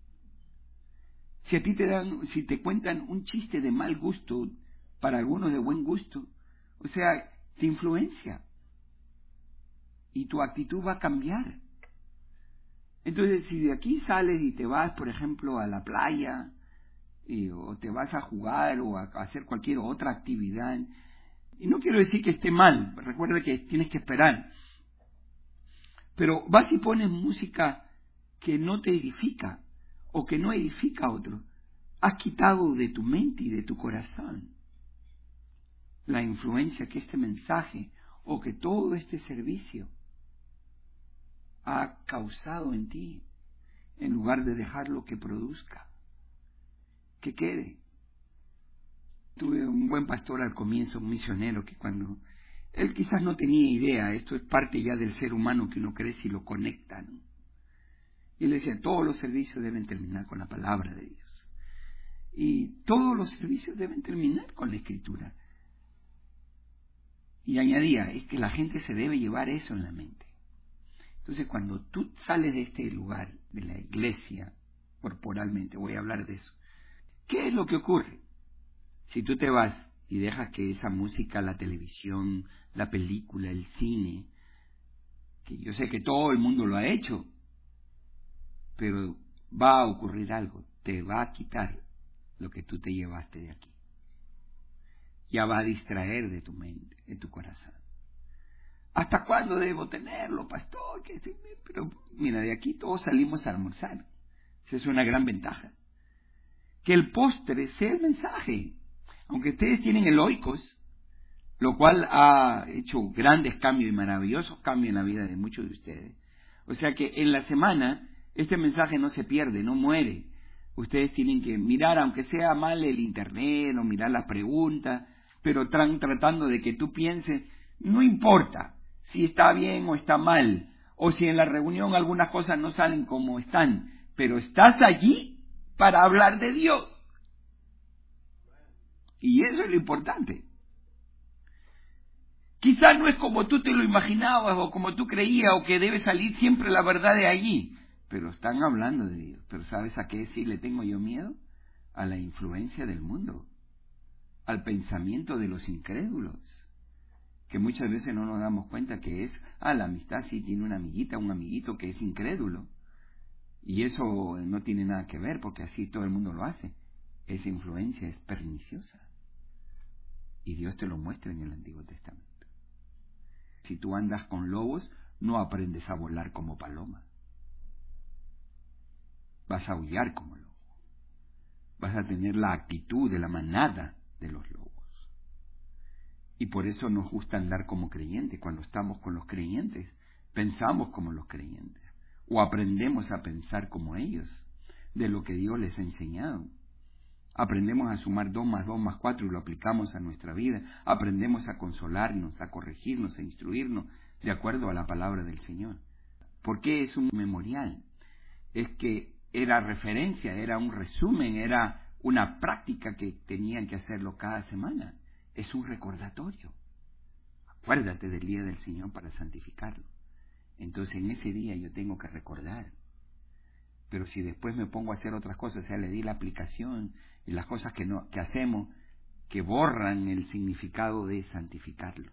Si a ti te dan, si te cuentan un chiste de mal gusto, para algunos de buen gusto, o sea, te influencia. Y tu actitud va a cambiar. Entonces, si de aquí sales y te vas, por ejemplo, a la playa, y, o te vas a jugar o a, a hacer cualquier otra actividad, y no quiero decir que esté mal, recuerda que tienes que esperar, pero vas y pones música que no te edifica o que no edifica a otro, has quitado de tu mente y de tu corazón la influencia que este mensaje o que todo este servicio ha causado en ti, en lugar de dejarlo que produzca, que quede. Tuve un buen pastor al comienzo, un misionero, que cuando él quizás no tenía idea, esto es parte ya del ser humano que uno crece y lo conecta, ¿no? Y le decía, todos los servicios deben terminar con la palabra de Dios. Y todos los servicios deben terminar con la Escritura. Y añadía, es que la gente se debe llevar eso en la mente. Entonces, cuando tú sales de este lugar, de la iglesia, corporalmente, voy a hablar de eso, ¿qué es lo que ocurre? Si tú te vas y dejas que esa música, la televisión, la película, el cine, que yo sé que todo el mundo lo ha hecho, pero va a ocurrir algo, te va a quitar lo que tú te llevaste de aquí. Ya va a distraer de tu mente, de tu corazón. ¿Hasta cuándo debo tenerlo, pastor? Que estoy... Pero mira, de aquí todos salimos a almorzar. Esa es una gran ventaja. Que el postre sea el mensaje. Aunque ustedes tienen el oikos, lo cual ha hecho grandes cambios y maravillosos cambios en la vida de muchos de ustedes. O sea que en la semana este mensaje no se pierde, no muere. Ustedes tienen que mirar, aunque sea mal el internet o mirar las preguntas, pero están tratando de que tú pienses, no importa si está bien o está mal, o si en la reunión algunas cosas no salen como están, pero estás allí para hablar de Dios. Y eso es lo importante. Quizás no es como tú te lo imaginabas o como tú creías o que debe salir siempre la verdad de allí, pero están hablando de Dios. Pero ¿sabes a qué sí le tengo yo miedo? A la influencia del mundo, al pensamiento de los incrédulos, que muchas veces no nos damos cuenta que es, ah, la amistad sí tiene una amiguita, un amiguito que es incrédulo, y eso no tiene nada que ver porque así todo el mundo lo hace. Esa influencia es perniciosa y Dios te lo muestra en el Antiguo Testamento. Si tú andas con lobos, no aprendes a volar como paloma, vas a aullar como lobo, vas a tener la actitud de la manada de los lobos. Y por eso nos gusta andar como creyentes. Cuando estamos con los creyentes, pensamos como los creyentes, o aprendemos a pensar como ellos, de lo que Dios les ha enseñado. Aprendemos a sumar dos más dos más cuatro y lo aplicamos a nuestra vida. Aprendemos a consolarnos, a corregirnos, a instruirnos de acuerdo a la palabra del Señor. ¿Por qué es un memorial? Es que era referencia, era un resumen, era una práctica que tenían que hacerlo cada semana. Es un recordatorio. Acuérdate del día del Señor para santificarlo. Entonces en ese día yo tengo que recordar. Pero si después me pongo a hacer otras cosas, o sea, le di la aplicación y las cosas que, no, que hacemos que borran el significado de santificarlo.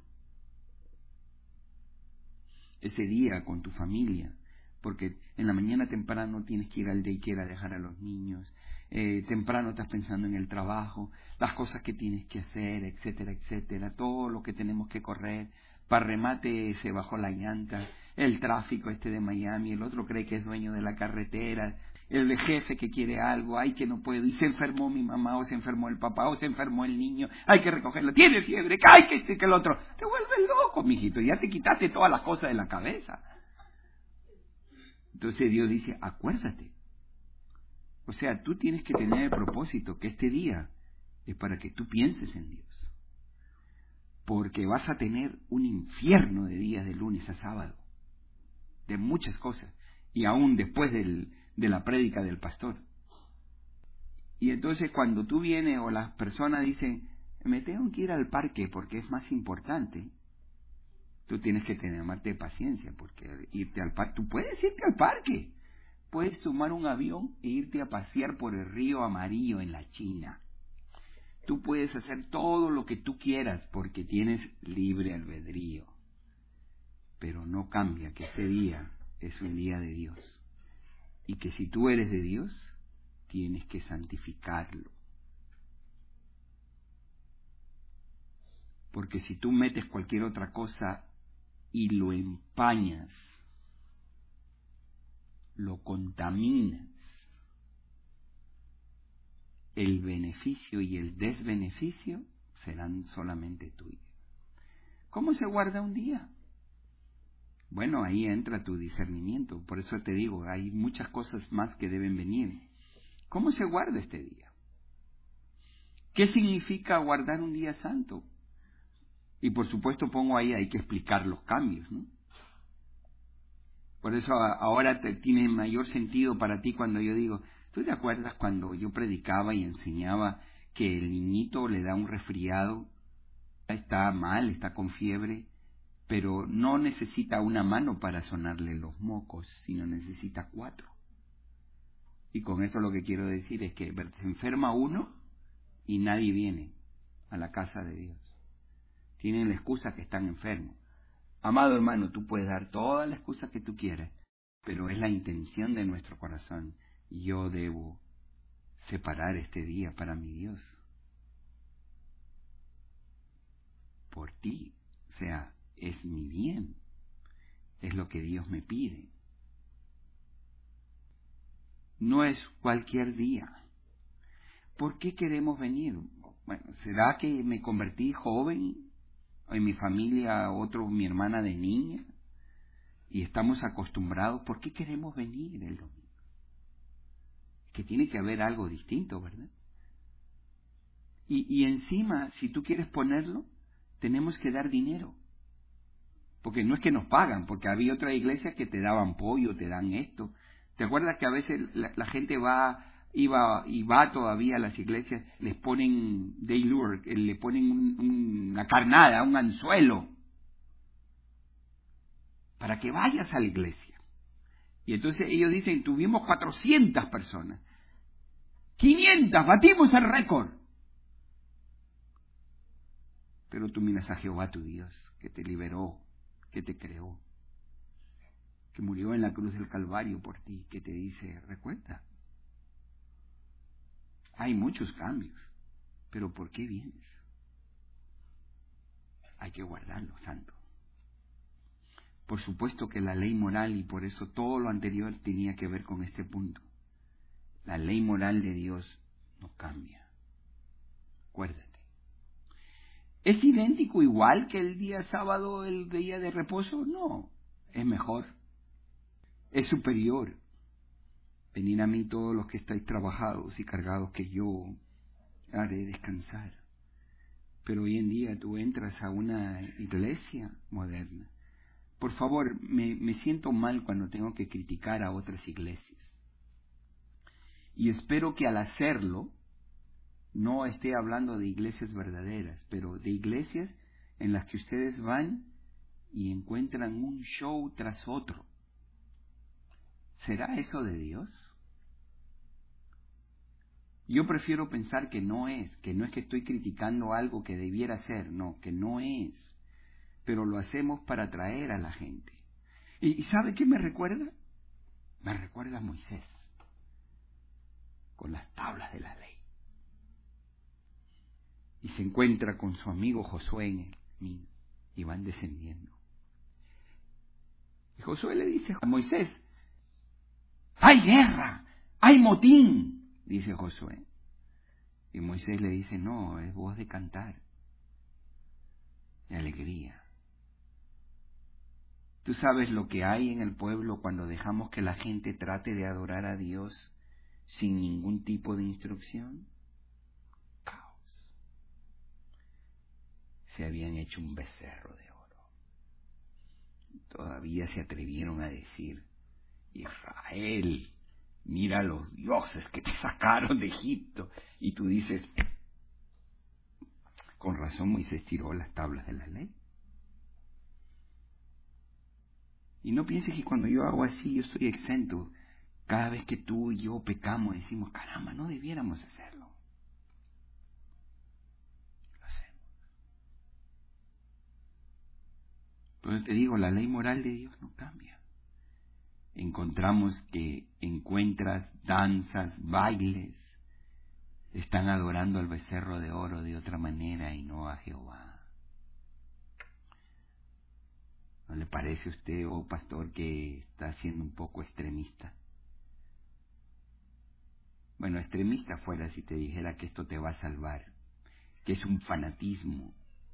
Ese día con tu familia, porque en la mañana temprano tienes que ir al daycare a dejar a los niños, eh, temprano estás pensando en el trabajo, las cosas que tienes que hacer, etcétera, etcétera, todo lo que tenemos que correr. Para remate se bajó la llanta, el tráfico este de Miami, el otro cree que es dueño de la carretera, el jefe que quiere algo, ay que no puedo, y se enfermó mi mamá, o se enfermó el papá, o se enfermó el niño, hay que recogerlo, tiene fiebre, ay que este que el otro, te vuelves loco, mijito, ya te quitaste todas las cosas de la cabeza. Entonces Dios dice, acuérdate. O sea, tú tienes que tener el propósito que este día es para que tú pienses en Dios. Porque vas a tener un infierno de días de lunes a sábado, de muchas cosas, y aún después del, de la prédica del pastor. Y entonces cuando tú vienes o las personas dicen, me tengo que ir al parque porque es más importante, tú tienes que tener más de paciencia, porque irte al parque, tú puedes irte al parque, puedes tomar un avión e irte a pasear por el río Amarillo en la China. Tú puedes hacer todo lo que tú quieras porque tienes libre albedrío. Pero no cambia que este día es un día de Dios. Y que si tú eres de Dios, tienes que santificarlo. Porque si tú metes cualquier otra cosa y lo empañas, lo contaminas, el beneficio y el desbeneficio serán solamente tuyos. ¿Cómo se guarda un día? Bueno, ahí entra tu discernimiento. Por eso te digo, hay muchas cosas más que deben venir. ¿Cómo se guarda este día? ¿Qué significa guardar un día santo? Y por supuesto pongo ahí, hay que explicar los cambios, ¿no? Por eso ahora te, tiene mayor sentido para ti cuando yo digo, ¿tú te acuerdas cuando yo predicaba y enseñaba que el niñito le da un resfriado, está mal, está con fiebre, pero no necesita una mano para sonarle los mocos, sino necesita cuatro? Y con esto lo que quiero decir es que se enferma uno y nadie viene a la casa de Dios. Tienen la excusa que están enfermos. Amado hermano, tú puedes dar toda la excusa que tú quieras, pero es la intención de nuestro corazón. Yo debo separar este día para mi Dios. Por ti, o sea, es mi bien, es lo que Dios me pide. No es cualquier día. ¿Por qué queremos venir? Bueno, ¿será que me convertí joven? En mi familia, otro, mi hermana de niña, y estamos acostumbrados. ¿Por qué queremos venir el domingo? Que tiene que haber algo distinto, ¿verdad? Y, y encima, si tú quieres ponerlo, tenemos que dar dinero. Porque no es que nos pagan, porque había otra iglesia que te daban pollo, te dan esto. ¿Te acuerdas que a veces la, la gente va, iba y va todavía a las iglesias, les ponen day lure, le ponen un, un, una carnada, un anzuelo, para que vayas a la iglesia? Y entonces ellos dicen, tuvimos cuatrocientas personas, quinientas, batimos el récord. Pero tú miras a Jehová tu Dios, que te liberó, que te creó, que murió en la cruz del Calvario por ti, que te dice, recuerda, hay muchos cambios, pero ¿por qué vienes? Hay que guardarlo, santo. Por supuesto que la ley moral, y por eso todo lo anterior tenía que ver con este punto, la ley moral de Dios no cambia. Acuérdate. ¿Es idéntico igual que el día sábado, el día de reposo? No, es mejor, es superior. Venid a mí todos los que estáis trabajados y cargados, que yo haré descansar. Pero hoy en día tú entras a una iglesia moderna. Por favor, me, me siento mal cuando tengo que criticar a otras iglesias. Y espero que al hacerlo, no esté hablando de iglesias verdaderas, pero de iglesias en las que ustedes van y encuentran un show tras otro. ¿Será eso de Dios? Yo prefiero pensar que no es, que no es que estoy criticando algo que debiera ser, no, que no es, pero lo hacemos para atraer a la gente. ¿Y, y sabe qué me recuerda? Me recuerda a Moisés, con las tablas de la ley. Y se encuentra con su amigo Josué en el camino, y van descendiendo. Y Josué le dice a Moisés, ¡hay guerra! ¡Hay motín! Dice Josué. Y Moisés le dice, no, es voz de cantar, de alegría. ¿Tú sabes lo que hay en el pueblo cuando dejamos que la gente trate de adorar a Dios sin ningún tipo de instrucción? Caos. Se habían hecho un becerro de oro. Todavía se atrevieron a decir, Israel, mira los dioses que te sacaron de Egipto. Y tú dices, con razón Moisés tiró las tablas de la ley. Y no pienses que cuando yo hago así yo estoy exento. Cada vez que tú y yo pecamos decimos, caramba, no debiéramos hacerlo. Lo hacemos. Entonces te digo, la ley moral de Dios no cambia. Encontramos que encuentras danzas, bailes, están adorando al becerro de oro de otra manera y no a Jehová. ¿No le parece a usted, oh pastor, que está siendo un poco extremista? Bueno, extremista fuera si te dijera que esto te va a salvar, que es un fanatismo,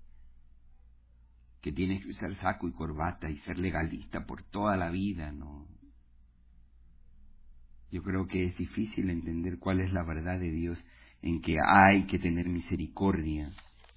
que tienes que usar saco y corbata y ser legalista por toda la vida, ¿no? Yo creo que es difícil entender cuál es la verdad de Dios en que hay que tener misericordia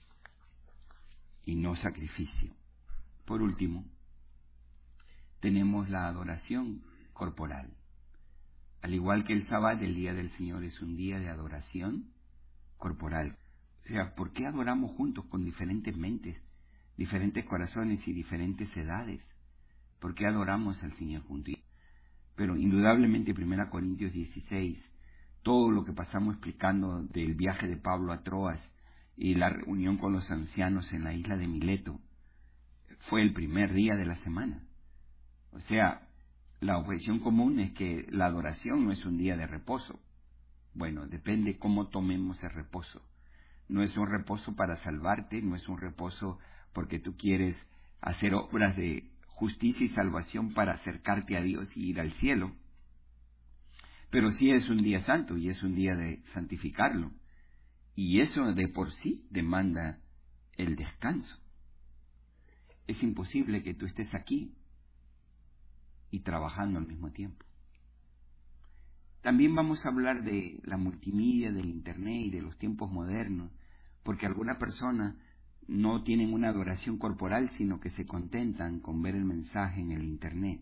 y no sacrificio. Por último, tenemos la adoración corporal. Al igual que el sábado, el día del Señor es un día de adoración corporal. O sea, ¿por qué adoramos juntos con diferentes mentes, diferentes corazones y diferentes edades? ¿Por qué adoramos al Señor juntos? Pero indudablemente, primera Corintios dieciséis, todo lo que pasamos explicando del viaje de Pablo a Troas y la reunión con los ancianos en la isla de Mileto, fue el primer día de la semana. O sea, la objeción común es que la adoración no es un día de reposo. Bueno, depende cómo tomemos el reposo. No es un reposo para salvarte, no es un reposo porque tú quieres hacer obras de justicia y salvación para acercarte a Dios y ir al cielo. Pero sí es un día santo y es un día de santificarlo. Y eso de por sí demanda el descanso. Es imposible que tú estés aquí y trabajando al mismo tiempo. También vamos a hablar de la multimedia, del internet y de los tiempos modernos, porque algunas personas no tienen una adoración corporal, sino que se contentan con ver el mensaje en el internet.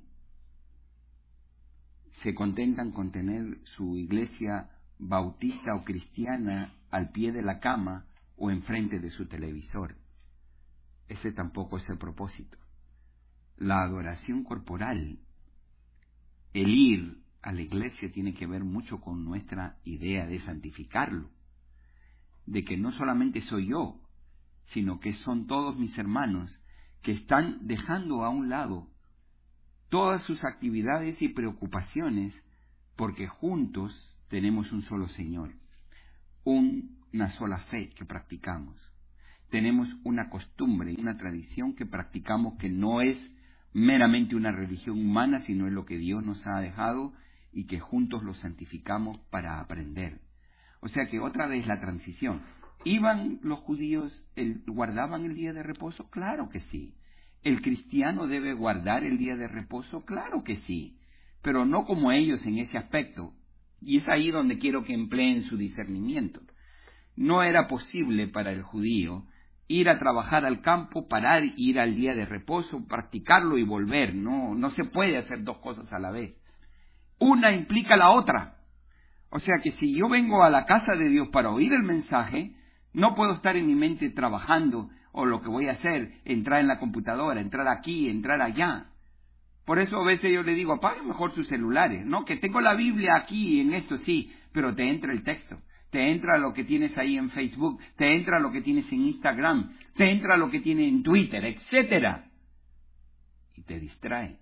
Se contentan con tener su iglesia bautista o cristiana al pie de la cama o enfrente de su televisor. Ese tampoco es el propósito. La adoración corporal, el ir a la iglesia, tiene que ver mucho con nuestra idea de santificarlo, de que no solamente soy yo, sino que son todos mis hermanos que están dejando a un lado todas sus actividades y preocupaciones, porque juntos tenemos un solo Señor, una sola fe que practicamos. Tenemos una costumbre y una tradición que practicamos que no es meramente una religión humana, sino es lo que Dios nos ha dejado y que juntos lo santificamos para aprender. O sea que otra vez la transición. ¿Iban los judíos, el, guardaban el día de reposo? Claro que sí. ¿El cristiano debe guardar el día de reposo? Claro que sí, pero no como ellos en ese aspecto. Y es ahí donde quiero que empleen su discernimiento. no era posible para el judío ir a trabajar al campo, parar, ir al día de reposo, practicarlo y volver. No, no se puede hacer dos cosas a la vez. Una implica la otra. O sea que si yo vengo a la casa de Dios para oír el mensaje, no puedo estar en mi mente trabajando, o lo que voy a hacer, entrar en la computadora, entrar aquí, entrar allá. Por eso a veces yo le digo, apaguen mejor sus celulares, ¿no? Que tengo la Biblia aquí, en esto sí, pero te entra el texto, te entra lo que tienes ahí en Facebook, te entra lo que tienes en Instagram, te entra lo que tienes en Twitter, etcétera. Y te distrae.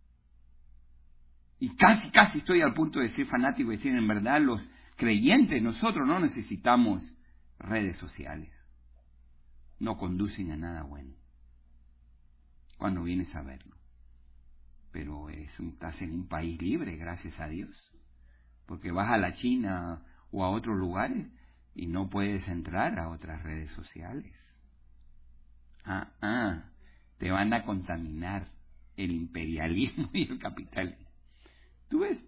Y casi, casi estoy al punto de ser fanático y decir, en verdad, los creyentes, nosotros no necesitamos redes sociales. No conducen a nada bueno. Cuando vienes a verlo. Pero es un, estás en un país libre, gracias a Dios. Porque vas a la China o a otros lugares y no puedes entrar a otras redes sociales. Ah, ah, te van a contaminar el imperialismo y el capitalismo. ¿Tú ves?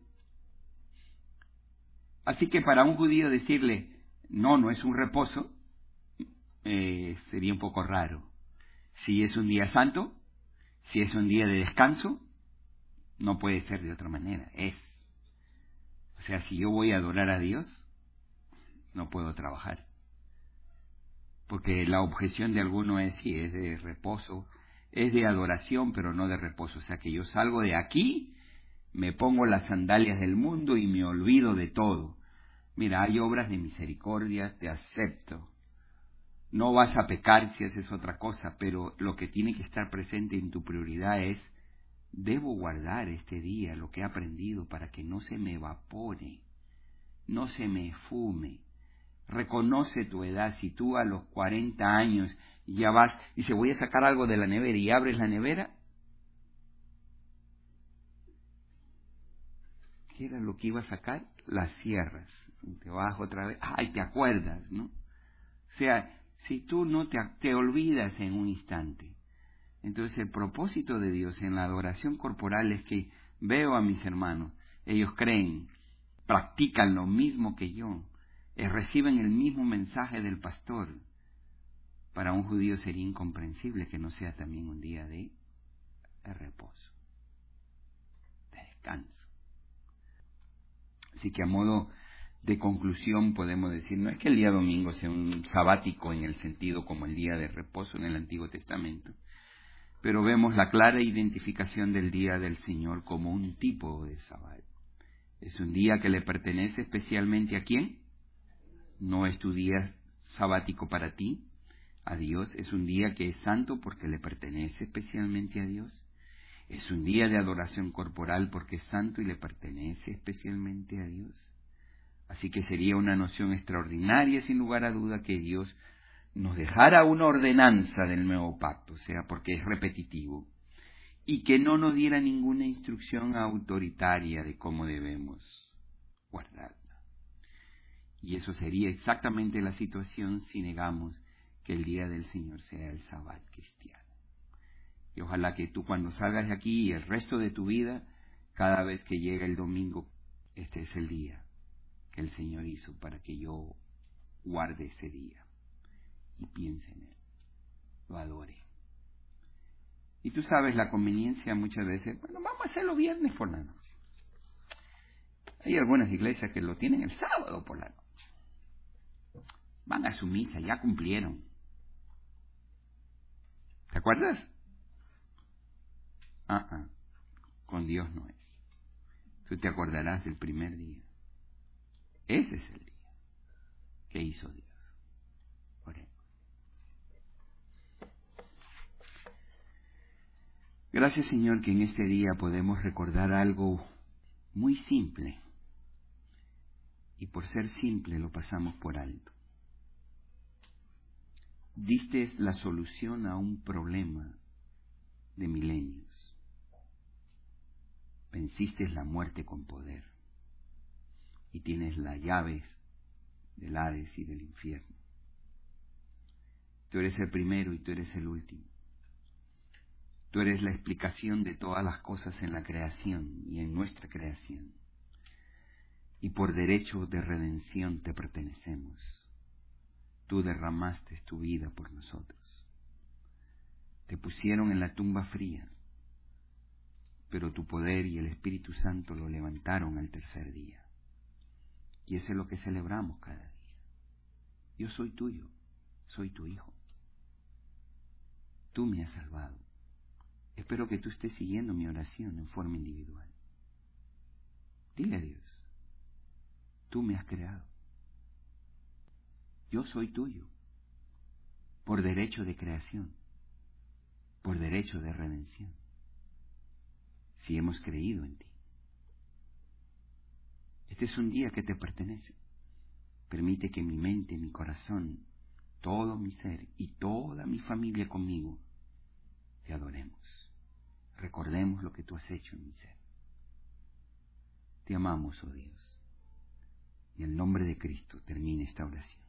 Así que para un judío decirle, no, no es un reposo, eh, sería un poco raro. Si es un día santo, si es un día de descanso, no puede ser de otra manera, es. O sea, si yo voy a adorar a Dios, no puedo trabajar. Porque la objeción de alguno es, sí, es de reposo, es de adoración, pero no de reposo. O sea, que yo salgo de aquí, me pongo las sandalias del mundo y me olvido de todo. Mira, hay obras de misericordia, te acepto. No vas a pecar si haces otra cosa, pero lo que tiene que estar presente en tu prioridad es, debo guardar este día lo que he aprendido para que no se me evapore, no se me fume. Reconoce tu edad. Si tú a los cuarenta años ya vas y dices, voy a sacar algo de la nevera y abres la nevera, ¿qué era lo que iba a sacar? Las cierras. Te vas otra vez, ay, te acuerdas, ¿no? O sea, si tú no te, te olvidas en un instante. Entonces el propósito de Dios en la adoración corporal es que veo a mis hermanos, ellos creen, practican lo mismo que yo, eh, reciben el mismo mensaje del pastor. Para un judío sería incomprensible que no sea también un día de, de reposo, de descanso. Así que a modo de conclusión podemos decir, no es que el día domingo sea un sabático en el sentido como el día de reposo en el Antiguo Testamento, pero vemos la clara identificación del día del Señor como un tipo de sábado. Es un día que le pertenece especialmente ¿a quién? No es tu día sabático para ti, a Dios. Es un día que es santo porque le pertenece especialmente a Dios. Es un día de adoración corporal porque es santo y le pertenece especialmente a Dios. Así que sería una noción extraordinaria, sin lugar a duda, que Dios nos dejara una ordenanza del nuevo pacto, o sea, porque es repetitivo, y que no nos diera ninguna instrucción autoritaria de cómo debemos guardarla. Y eso sería exactamente la situación si negamos que el día del Señor sea el Sabbat cristiano. Y ojalá que tú cuando salgas de aquí y el resto de tu vida, cada vez que llega el domingo, este es el día que el Señor hizo para que yo guarde ese día y piense en Él, lo adore. Y tú sabes la conveniencia muchas veces, bueno, vamos a hacerlo viernes por la noche. Hay algunas iglesias que lo tienen el sábado por la noche. Van a su misa, ya cumplieron. ¿Te acuerdas? Ah, ah, con Dios no es. Tú te acordarás del primer día. Ese es el día que hizo Dios. Oremos. Gracias, Señor, que en este día podemos recordar algo muy simple. Y por ser simple lo pasamos por alto. Diste la solución a un problema de milenios. Venciste la muerte con poder. Y tienes las llaves del Hades y del infierno. Tú eres el primero y tú eres el último. Tú eres la explicación de todas las cosas en la creación y en nuestra creación. Y por derecho de redención te pertenecemos. Tú derramaste tu vida por nosotros. Te pusieron en la tumba fría, pero tu poder y el Espíritu Santo lo levantaron al tercer día. Y eso es lo que celebramos cada día. Yo soy tuyo, soy tu hijo. Tú me has salvado. Espero que tú estés siguiendo mi oración en forma individual. Dile a Dios, tú me has creado. Yo soy tuyo, por derecho de creación, por derecho de redención, si hemos creído en ti. Este es un día que te pertenece. Permite que mi mente, mi corazón, todo mi ser y toda mi familia conmigo te adoremos. Recordemos lo que tú has hecho en mi ser. Te amamos, oh Dios. En el nombre de Cristo termina esta oración.